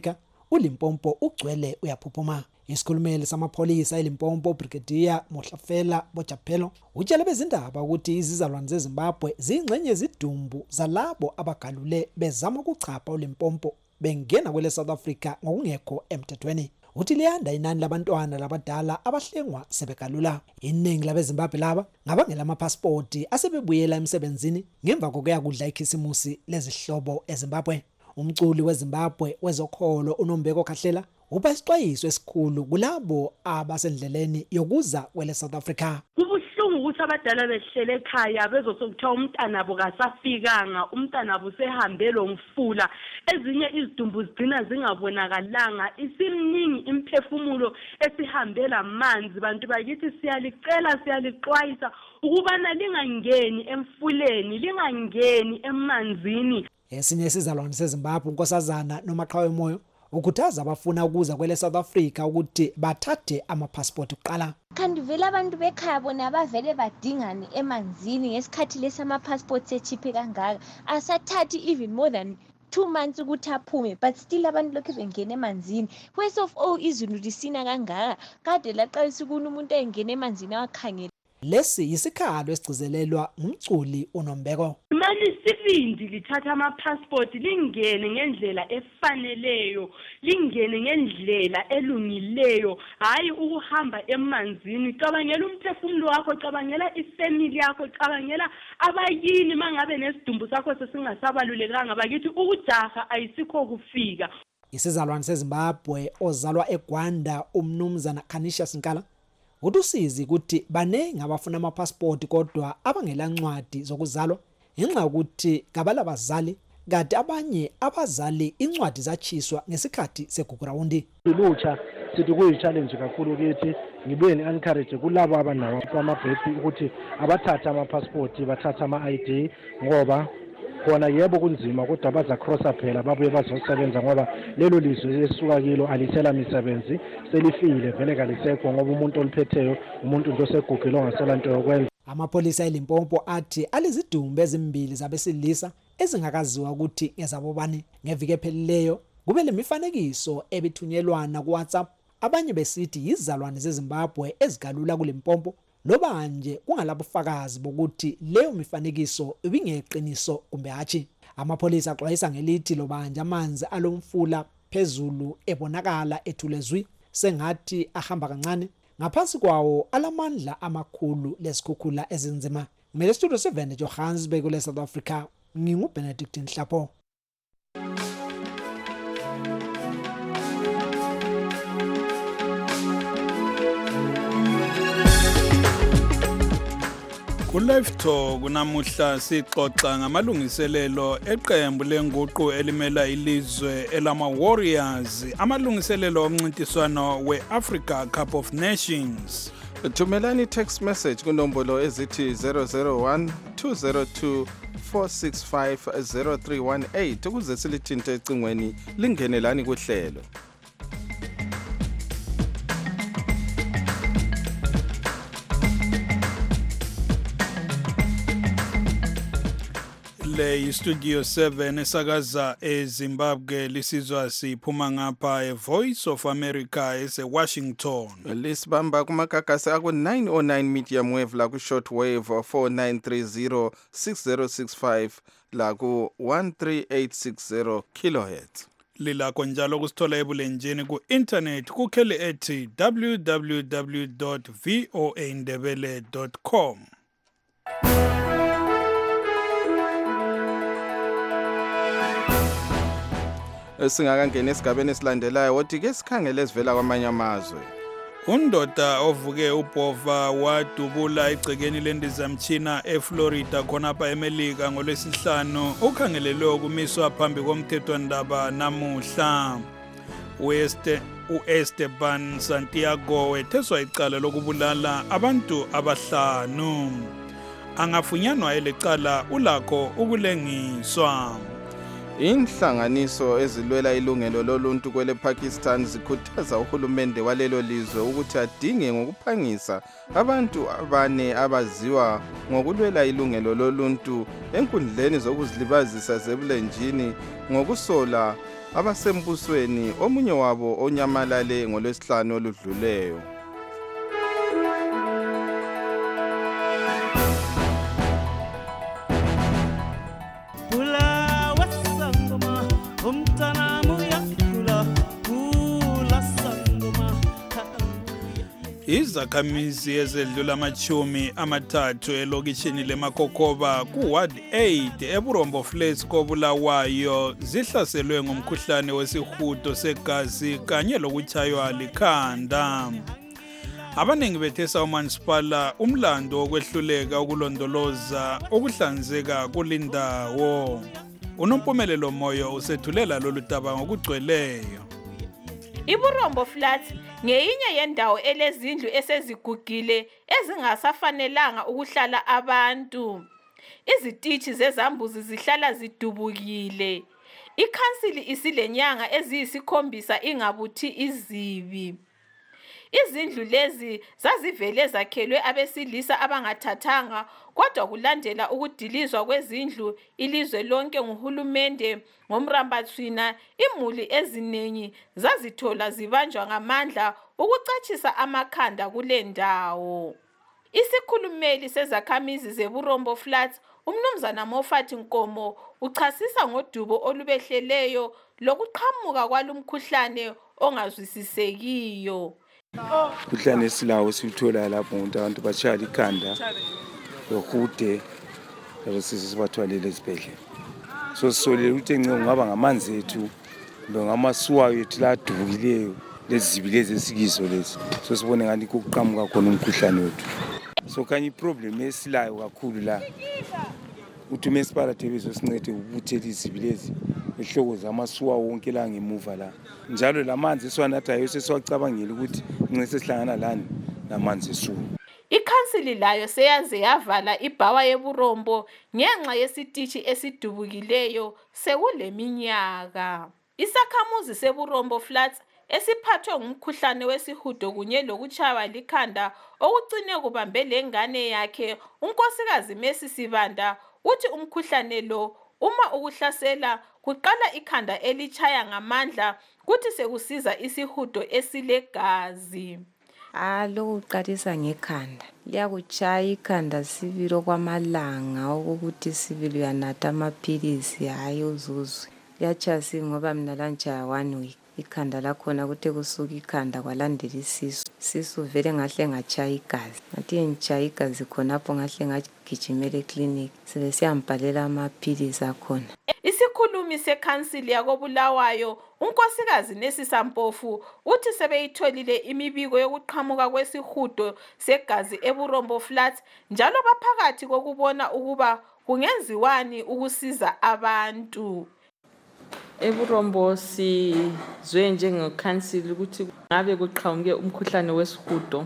uLimpopo ugcwele uyaphuphuma. Isikhulumeli samapholisa eLimpopo Brigadier Mohlafela Bojapelo utshela bezindaba ukuthi izizalwane zeZimbabwe zingxenye zidumbu zalabo abagalule bezama ukuchapha uLimpopo bengena kwele South Africa ngokungekho emthethweni. Uthi liyanda inani labantwana labadala abahlengwa sebegalula. Iningi labeZimbabwe laba ngabangela amapassport asebebuyela emsebenzini ngemva kokuya kudla ikhisimusi lezihlobo eZimbabwe. Umculi weZimbabwe wezokholo uNombeko Khahlela uba isixwayiso esikhulu kulabo abasendleleni yokuza kwele South Africa. Kubuhlungu ukuthi abadala behlele ekhaya bezosokuthiwa umntana abo kasafikanga, umntana abo sehambe lo mfula, ezinye izidumbu zigcina zingabonakalanga, isimningi imphefumulo esihambela amanzi. Bantu bakithi siyalicela siyalixwayisa ukubana lingangeni emfuleni, lingangeni emanzini. Esinye isizalwane seZimbabwe uNkosazana Nomaqhawe Moyo ukhuthaza abafuna ukuza kwele South Africa ukuthi bathathe amapassport kuqala. Kanti vele abantu bekhaya bona bavele badingane emanzini ngesikhathi lesama passports echiphe kangaka. Asathathi even more than 2 months ukuthi aphume, but still abantu lokho bengena emanzini. First of all izulu lisina kangaka kade laqalisa ukuna umuntu engena emanzini awakhangela. Lesi isikhalo esigcizelelwa umculi uNombeko. Manje sibindi lithatha ama-passport lingene ngendlela efaneleyo, lingene ngendlela elungileyo, hayi ukuhamba emanzini. Cabangela umphefumulo wakho, cabangela ifamily yakho, cabangela abayini mangabe nesidumbu sakho sesingasabalulekanga. Bakithi ukujaha ayisikho kufika. Isizalwane seZimbabwe ozalwa eGwanda uMnumzana Kanisha Sinkala udusizi ukuthi banenge abafuna amapassport kodwa abangela ncwadi zokuzalwa ngenxa ukuthi kabala bazali kade abanye abazali incwadi zachiswa ngesikhathi segugurawundi. Ulutsha sithi kuyi-challenge kakhulu kithi, ngibuye ni-encourage kulabo abanawo amabhesi ukuthi abathathe amapassport bathathe ama-ID ngoba khona yebo kunzima kodwa baza crosser phela babuye bazosebenza ngoba lelo lizwe esuka kilo alisela misebenzi, selifile vele kalisekho ngoba umuntu oliphetheyo umuntu nje osegugile ongasela into yokwenza. Amapholisa eLimpopo athi alizidumbu ezimbili zabesilisa ezingakaziwa ukuthi ngezabobani. Ngeviki ephelileyo kube lemifanekiso ebithunyelwana kuWhatsApp abanye besithi izizalwane zeZimbabwe ezigalula kuLimpopo loba nje kungalabufakazi bokuthi leyo mifanekiso ibingeqiniso kumbe hathi. Amapholisa axwayisa ngelithi lobanje amanzi alomfula phezulu ebonakala ethulezwi sengathi ahamba kancane ngaphansi kwawo alamandla amakhulu lesikhukhula ezinzima. Ngile studio 7 Johannesburg kule South Africa, nginguBenedict Nhlapho. Ku-Live Talk namuhla sixoxa ngamalungiselelo eqembu lenguqu elimela ilizwe elama-Warriors, amalungiselelo omncintiswano we-Africa Cup of Nations. Thumelani text message kunombolo ezithi 001 202 465 0318 ukuze silithinte ecingweni lingenelani kuhlelo. Le Studio 7 esakaza eZimbabwe lisizwa siphuma ngapha eVoice of America eseWashington. Lisibamba kumakagasi aku 909 medium wave la ku short wave 4930 6065 la ku 13860 kilohertz. Lilakho njalo kusithola ebulenjini ku internet kukheli ethi www.voaindebele.com. Singakangena esigabeni esilandelayo wothi ke sikhangele esivela kwamanye amazwe. Undoda ovuke ubhova wadubula igcekeni lendizamtshina eFlorida khonapha eMelika ngolwesihlanu ukhangelelwe ukumiswa phambi komthethwandaba namuhla. uEsteban Santiago wetheswa icala lokubulala abantu abahlanu. Angafunyanwa elecala ulakho ukulengiswa. Inhlanganiso ezilwela ilungelo loluntu kwele Pakistan zikhuthaza uhulumende walelo lizwe ukuthi adinge ngokuphangisa abantu abane abaziwa ngokulwela ilungelo loluntu enkundleni zokuzilibazisa zebulenjini ngokusola abasembusweni, omunye wabo onyamalale ngolwesihlanu oludluleyo. Izakhamizi ezedlula amachumi amathathu elokishini leMakokoba ku-Ward 8 eBurombo Flats koBulawayo zihlaselwe ngumkhuhlane wesihudo segazi kanye lokutshaywa likhanda. Abaningi bethesa uMansipala umlando wokwehluleka ukulondoloza ukuhlanzeka kulindawo. Unompumelelo Moyo usethulela lolu daba ngokugcweleyo. iBurombo Flats ngeyinye yendawo elezindlu esezigugile ezingasafanelanga ukuhlala abantu. Izitishi zezambuzi zihlala zidubukile. Ikhansili isilenyanga eziyisikhombisa ingabuthi izibi. Izindlu lezi zazivele zakhelwe abesilisa abangathathanga, kodwa kulandela ukudilizwa kwezindlu ilizwe lonke nguhulumende ngomrambathwina, imuli eziningi zazithola zibanjwa ngamandla ukucatshisa amakhanda kule ndawo. Isikhulumeli sezakhamizi zeBurombo Flats, uMnumzana Moffat Nkomo, uchasisa ngodubo olubehleleyo lokuqhamuka kwalumkhuhlane ongazwisisekiyo. Umkhuhlane esilawo siwuthola lapho abantu bashaya ikhanda lohude abasisibathwalele esibhedlela. So sisolele ukuthi engce kungaba ngamanzi ethu kumbe ngamasuwayo ethu ladubukileyo lezibi lezi esikizo lezi. So sibone ngani ukuqhamuka khona umkhuhlane wethu. So kanye iproblem esilayo kakhulu la uthi uMansipala bezosincede ukubuthela izibi lezi ehloko zamasuwa wonke la ngemuva la. Njalo lamanzi esiwanathayo sesiwacabangela ukuthi nxa sesihlangana lani namanzi esuwa. Ikhansili layo seyaze yavala ibhawa yeBurombo ngenxa yesitishi esidubukileyo sekuleminyaka. Isakhamuzi seBurombo Flats esiphathwe ngumkhuhlane wesihudo kunye lokutshaywa likhanda okucine kubambe lengane yakhe, unkosikazi Mercy Sibanda, uthi umkhuhlane lo uma ukuhlasela kuqala ikhanda elitshaya ngamandla kuthi sekusiza isihudo esilegazi. Lokuqalisa ngekhanda liyakutshaya ikhanda sibili okwamalanga okuthi sibili uyanatha amaphilisi hayi uzuzwe. Liyatshaya ngoba mina lantshaya 1 week. Ikhanda lakhona kuthe kusuka ikhanda kwalandela isisu vele ngahle ngachaya igazi. Ngathi ngitshaya igazi khonapho ngahle ngagijimela eklinikhi sebesiyambhalela amaphilisi akhona. Isikhulumi sekhansili yakoBulawayo, unkosikazi Nesisa Mpofu, uthi sebeyitholile imibiko yokuqhamuka kwesihudo segazi eBurombo Flats njalo baphakathi kokubona ukuba kungenziwani ukusiza abantu. eBurombo sizwe njengekhansili ukuthi ngabe kuqhamuke umkhuhlane wesihudo.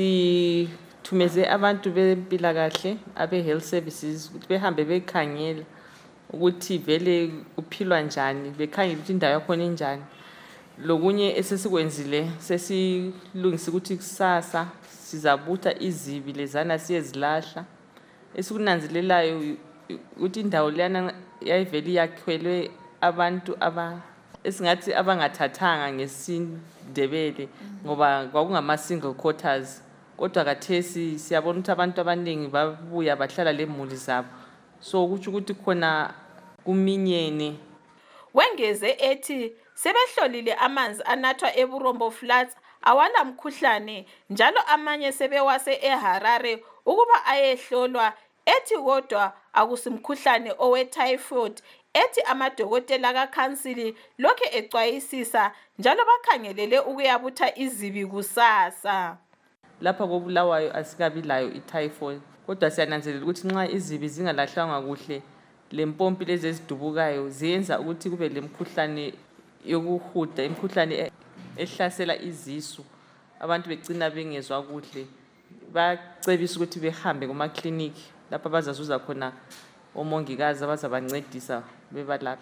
Sithumeze abantu bempilakahle abe-health services ukuthi behambe bekhangela ukuthi vele kuphilwa njani, bekhangela ukuthi indawo yakhona injani. Lokunye esesikwenzile sesilungisa ukuthi kusasa sizabutha izibi lezana siyezilahla. Esikunanzelelayo ukuthi indawo leyana yayivele yakhelwe abantu esingathi abangathathanga ngesindebele ngoba kwakungama single quarters, kodwa kathesi siyabona ukuthi abantu abaningi babuya bahlala lemuli zabo, so kutsho ukuthi khona kuminyene. Wengeze ethi sebehlolile amanzi anathwa eBurombo Flats awala mkhuhlane njalo amanye sebewase eHarare ukuba ayehlolwa, ethi kodwa akusimkhuhlane owe-typhoid. Ethi amadokotela kakhansili lokhe ecwayisisa njalo bakhangelele ukuyabutha izibi kusasa. Lapha koBulawayo asikabi layo i-typhoid, kodwa siyananzelela ukuthi nxa izibi zingalahlwanga kuhle lempompi lezi ezidubukayo ziyenza ukuthi kube lemkhuhlane yokuhuda, imkhuhlane ehlasela izisu, abantu becina bengezwa kuhle. Bacebisa ukuthi behambe kumakliniki lapha bazazuza khona omongikazi abazabancedisa bebalaphe.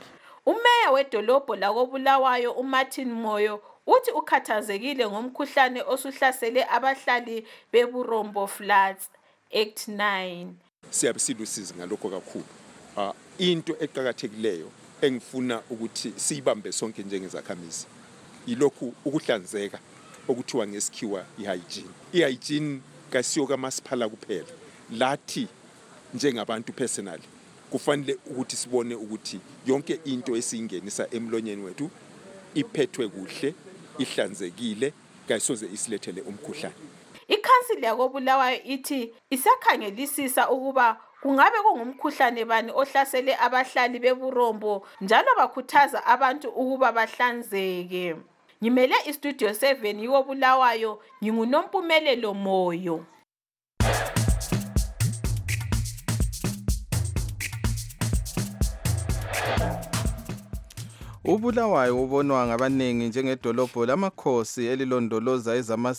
Umeya wedolobho lakoBulawayo uMartin Moyo uthi ukhathazekile ngomkhuhlane osuhlasele abahlali beBurombo Flats. Act 9. Siyabe silusizi ngalokho kakhulu. Into eqhakathekileyo engifuna ukuthi siyibambe sonke njengezakhamizi ilokhu ukuhlanzeka okuthiwa ngesikhiwa ihygiene. Ihygiene kasiyo kamasiphala kuphela. Lathi njengabantu personally kufanele ukuthi sibone ukuthi yonke into esiyingenisa emlonyeni wethu iphethwe kuhle, ihlanzekile, kayisoze isilethele umkhuhlane. Ikhansili yakoBulawayo ithi isakhangelisisa ukuba kungabe kungumkhuhlane bani ohlasele abahlali beBurombo njalo bakhuthaza abantu ukuba bahlanzeke. Ngimele istudio 7 yoBulawayo, nginguNompumelelo Moyo. uBulawayo ubonwa ngabaningi njengedolobho lamakhosi elilondoloza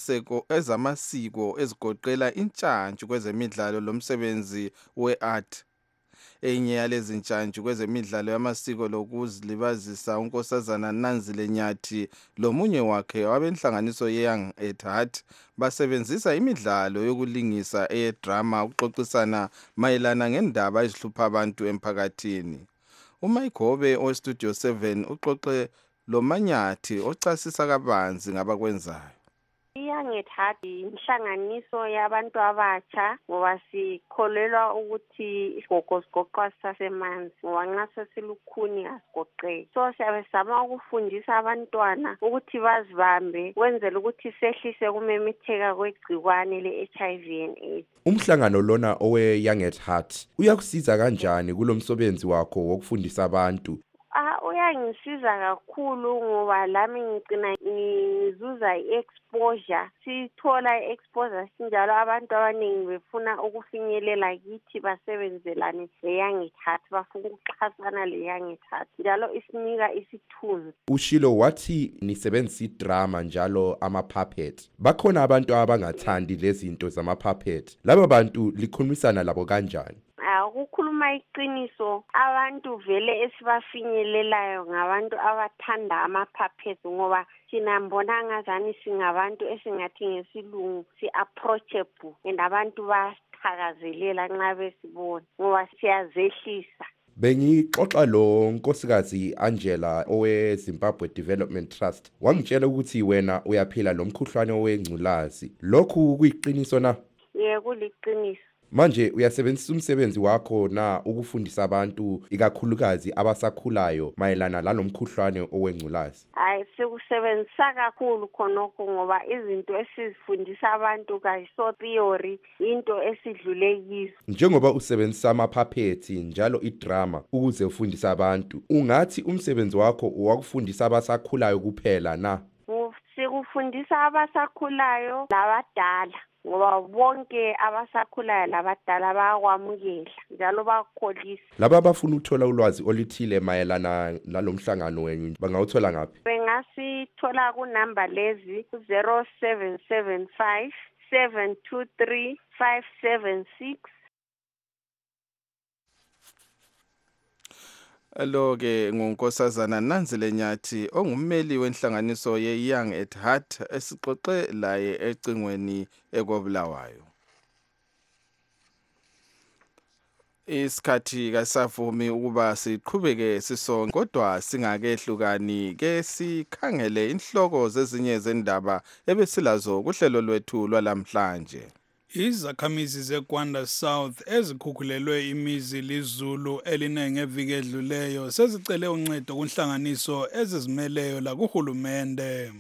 ezamasiko ezigoqela intshantshi kwezemidlalo lomsebenzi we-art. Enye yalezi ntshantshi kwezemidlalo yamasiko lokuzilibazisa unkosazana Nanzile Nyathi lomunye wakhe wabenhlanganiso ye-Young at Heart basebenzisa imidlalo yokulingisa eyedrama ukuxoxisana mayelana ngendaba ezihlupha abantu emphakathini. uMayigobe oStudio 7 uxoxe loManyathi ochasisa kabanzi ngabakwenzayo. Young at Heart inhlanganiso yabantu abatsha ngoba sikholelwa ukuthi isigogo sigoqwa sasemanzi ngoba nxa sesilukhuni asigoqeki. So siyabe sizama ukufundisa abantwana ukuthi bazibambe kwenzela ukuthi sehlise kumemetheka kwegcikwane le-HIV and AIDS. Umhlangano lona owe Young at Heart uyakusiza kanjani kulomsebenzi wakho wokufundisa abantu? Uyangisiza kakhulu ngoba lami ngicina ngizuza i-exposure. Sithola i-exposure sinjalo abantu abaningi befuna ukufinyelela kithi basebenzelane le-Young at Heart, bafuna ukuxhasana le-Young at Heart. Njalo isinika isithunzi. Ushilo wathi nisebenzisa idrama njalo ama-puppet. Bakhona abantu abangathandi lezi zinto zama-puppet. Laba bantu likhulumisana labo kanjani? Ukukhuluma iqiniso, abantu vele esibafinyelelayo ngabantu abathanda ama-puppets ngoba thina mbona ngazani singabantu esingathi ngesilungu si-approachable and abantu basithakazelela nxa besibona ngoba siyazehlisa. Bengixoxa lo nkosikazi Angela owe Zimbabwe Development Trust. Wangitshela ukuthi wena uyaphila lomkhuhlane owengculazi. Lokhu kuyiqiniso na? Yebo, kuliqiniso. Manje uyasebenzisa umsebenzi wakho na ukufundisa abantu ikakhulukazi abasakhulayo mayelana lalomkhuhlane owengculazi? Sikusebenzisa kakhulu khonokho ngoba izinto esizifundisa abantu kayiso theory, into esidlule kizo. Njengoba usebenzisa ama-puppets njalo idrama ukuze ufundise abantu, ungathi umsebenzi wakho uwakufundisa abasakhulayo kuphela na? Sikufundisa abasakhulayo labadala. Ngoba bonke abasakhulayo labadala bayakwamukela njalo bayakholisa. Laba abafuna ukuthola ulwazi olithile mayelana nalomhlangano wenu bangawuthola ngaphi? Bengasithola kunamba lezi 0775 723 576. Lo-ke ngunkosazana Nanzile Nyathi ongummeli wenhlanganiso ye-Young at Heart esixoxe laye ecingweni ekoBulawayo. Isikhathi kasavumi ukuba siqhubeke sisonke kodwa singakehlukani ke sikhangele inhloko zezinye zendaba ebesilazo kuhlelo lwethu lwalamhlanje. Izakhamizi zeGwanda South ezikhukhulelwe imizi lizulu elinenge eviki edluleyo sezicele uncedo kunhlanganiso ezizimeleyo la kuhulumende.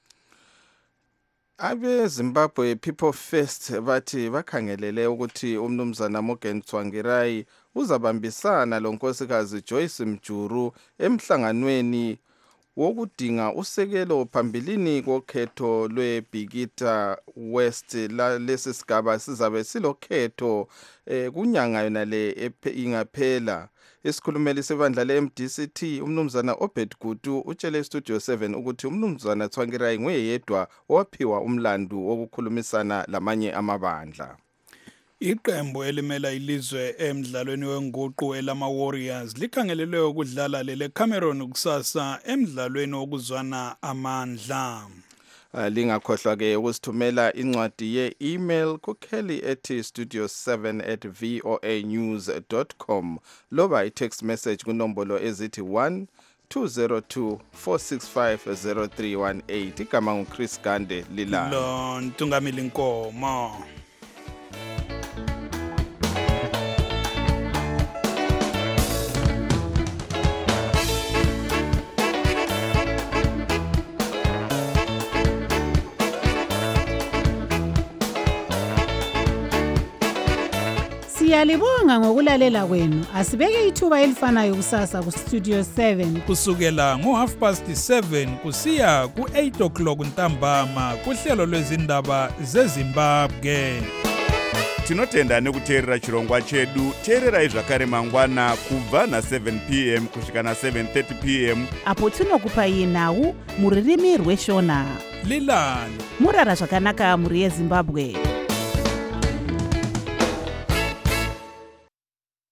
Abe Zimbabwe People First bathi bakhangelele ukuthi umnumzana Morgan Tsvangirai uzabambisana lonkosikazi Joyce Mjuru emhlanganweni wokudinga usekelo phambilini kokhetho lweBhikita West lesi sigaba sizabe silokhetho kunyanga yona le ingaphela. Isikhulumeli sebandla le-MDCT umnumzana Obed Gutu utshele Studio 7 ukuthi umnumzana Tsvangirai nguyedwa owaphiwa umlandu wokukhulumisana lamanye amabandla. Iqembu elimela ilizwe emidlalweni wenguqu elama Warriors likhangelelwe ukudlala lele Cameroon kusasa emidlalweni wokuzwana amandla. Lingakhohlwa ke ukusithumela incwadi ye-email kukelly@studio7@voanews.com loba i-text message kunombolo ezithi 1-202-465-0318. Igama nguChris Gande Lila. Lo Ntungamili Nkomo. Siyalibonga ngokulalela kwenu. Asibeke ithuba elifanayo kusasa ku Studio 7 kusukela ngo7:30 kusiya ku8:00 ntambama kuhlelo lwezindaba zeZimbabwe. Tinotenda nekuteerera chirongwa chedu. Teererai zvakare mangwana kubva na7 p.m. kusvika na7:30 p.m. apo tinokupai nhau muririmi rweshona. Lilani murara zvakanaka muri yeZimbabwe.